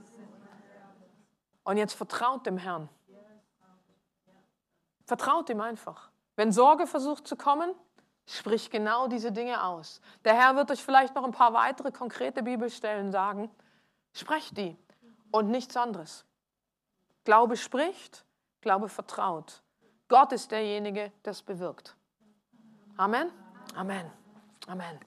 Und jetzt vertraut dem Herrn. Vertraut ihm einfach. Wenn Sorge versucht zu kommen, sprich genau diese Dinge aus. Der Herr wird euch vielleicht noch ein paar weitere konkrete Bibelstellen sagen. Sprecht die und nichts anderes. Glaube spricht, Glaube vertraut. Gott ist derjenige, der es bewirkt. Amen. Amen. Amen.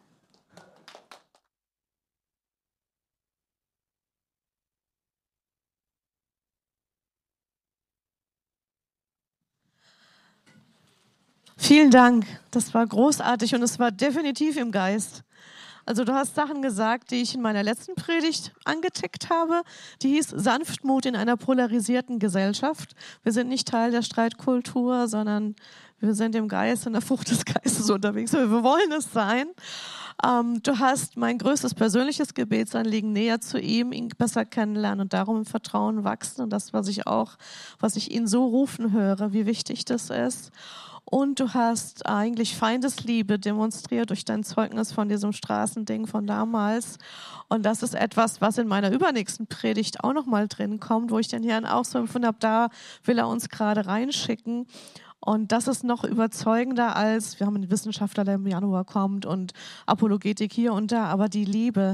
Vielen Dank. Das war großartig und es war definitiv im Geist. Also du hast Sachen gesagt, die ich in meiner letzten Predigt angetickt habe. Die hieß Sanftmut in einer polarisierten Gesellschaft. Wir sind nicht Teil der Streitkultur, sondern wir sind im Geist, in der Frucht des Geistes unterwegs. Wir wollen es sein. Du hast mein größtes persönliches Gebetsanliegen näher zu ihm, ihn besser kennenlernen und darum im Vertrauen wachsen. Und das, was ich ihn so rufen höre, wie wichtig das ist. Und du hast eigentlich Feindesliebe demonstriert durch dein Zeugnis von diesem Straßending von damals. Und das ist etwas, was in meiner übernächsten Predigt auch nochmal drin kommt, wo ich den Herrn auch so empfunden habe, da will er uns gerade reinschicken. Und das ist noch überzeugender als, wir haben einen Wissenschaftler, der im Januar kommt und Apologetik hier und da, aber die Liebe.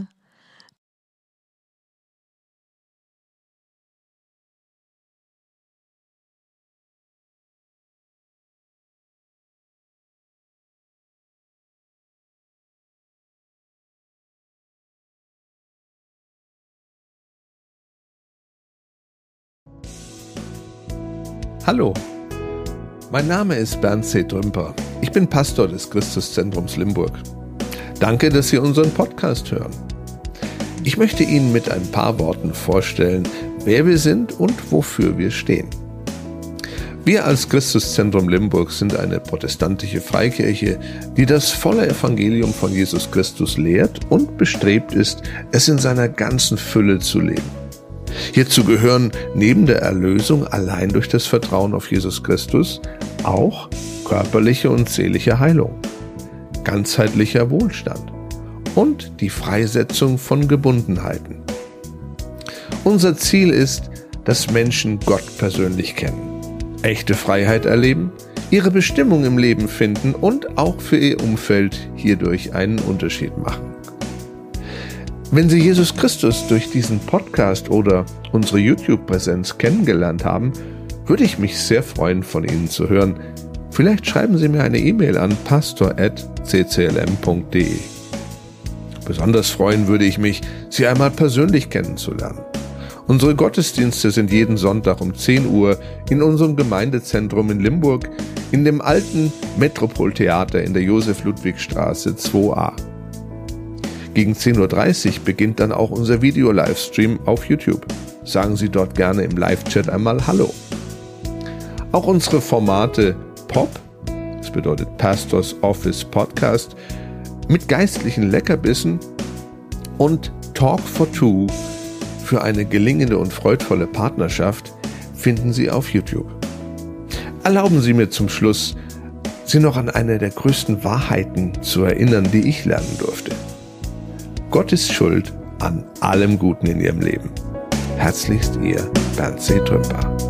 Hallo, mein Name ist Bernd C. Drümper. Ich bin Pastor des Christuszentrums Limburg. Danke, dass Sie unseren Podcast hören. Ich möchte Ihnen mit ein paar Worten vorstellen, wer wir sind und wofür wir stehen. Wir als Christuszentrum Limburg sind eine protestantische Freikirche, die das volle Evangelium von Jesus Christus lehrt und bestrebt ist, es in seiner ganzen Fülle zu leben. Hierzu gehören neben der Erlösung allein durch das Vertrauen auf Jesus Christus auch körperliche und seelische Heilung, ganzheitlicher Wohlstand und die Freisetzung von Gebundenheiten. Unser Ziel ist, dass Menschen Gott persönlich kennen, echte Freiheit erleben, ihre Bestimmung im Leben finden und auch für ihr Umfeld hierdurch einen Unterschied machen. Wenn Sie Jesus Christus durch diesen Podcast oder unsere YouTube-Präsenz kennengelernt haben, würde ich mich sehr freuen, von Ihnen zu hören. Vielleicht schreiben Sie mir eine E-Mail an pastor@cclm.de. Besonders freuen würde ich mich, Sie einmal persönlich kennenzulernen. Unsere Gottesdienste sind jeden Sonntag um 10 Uhr in unserem Gemeindezentrum in Limburg in dem alten Metropoltheater in der Josef-Ludwig-Straße 2a. Gegen 10.30 Uhr beginnt dann auch unser Video-Livestream auf YouTube. Sagen Sie dort gerne im Live-Chat einmal Hallo. Auch unsere Formate POP, das bedeutet Pastors Office Podcast, mit geistlichen Leckerbissen und Talk for Two für eine gelingende und freudvolle Partnerschaft finden Sie auf YouTube. Erlauben Sie mir zum Schluss, Sie noch an eine der größten Wahrheiten zu erinnern, die ich lernen durfte. Gott ist schuld an allem Guten in Ihrem Leben. Herzlichst Ihr Bernd C. Trümper.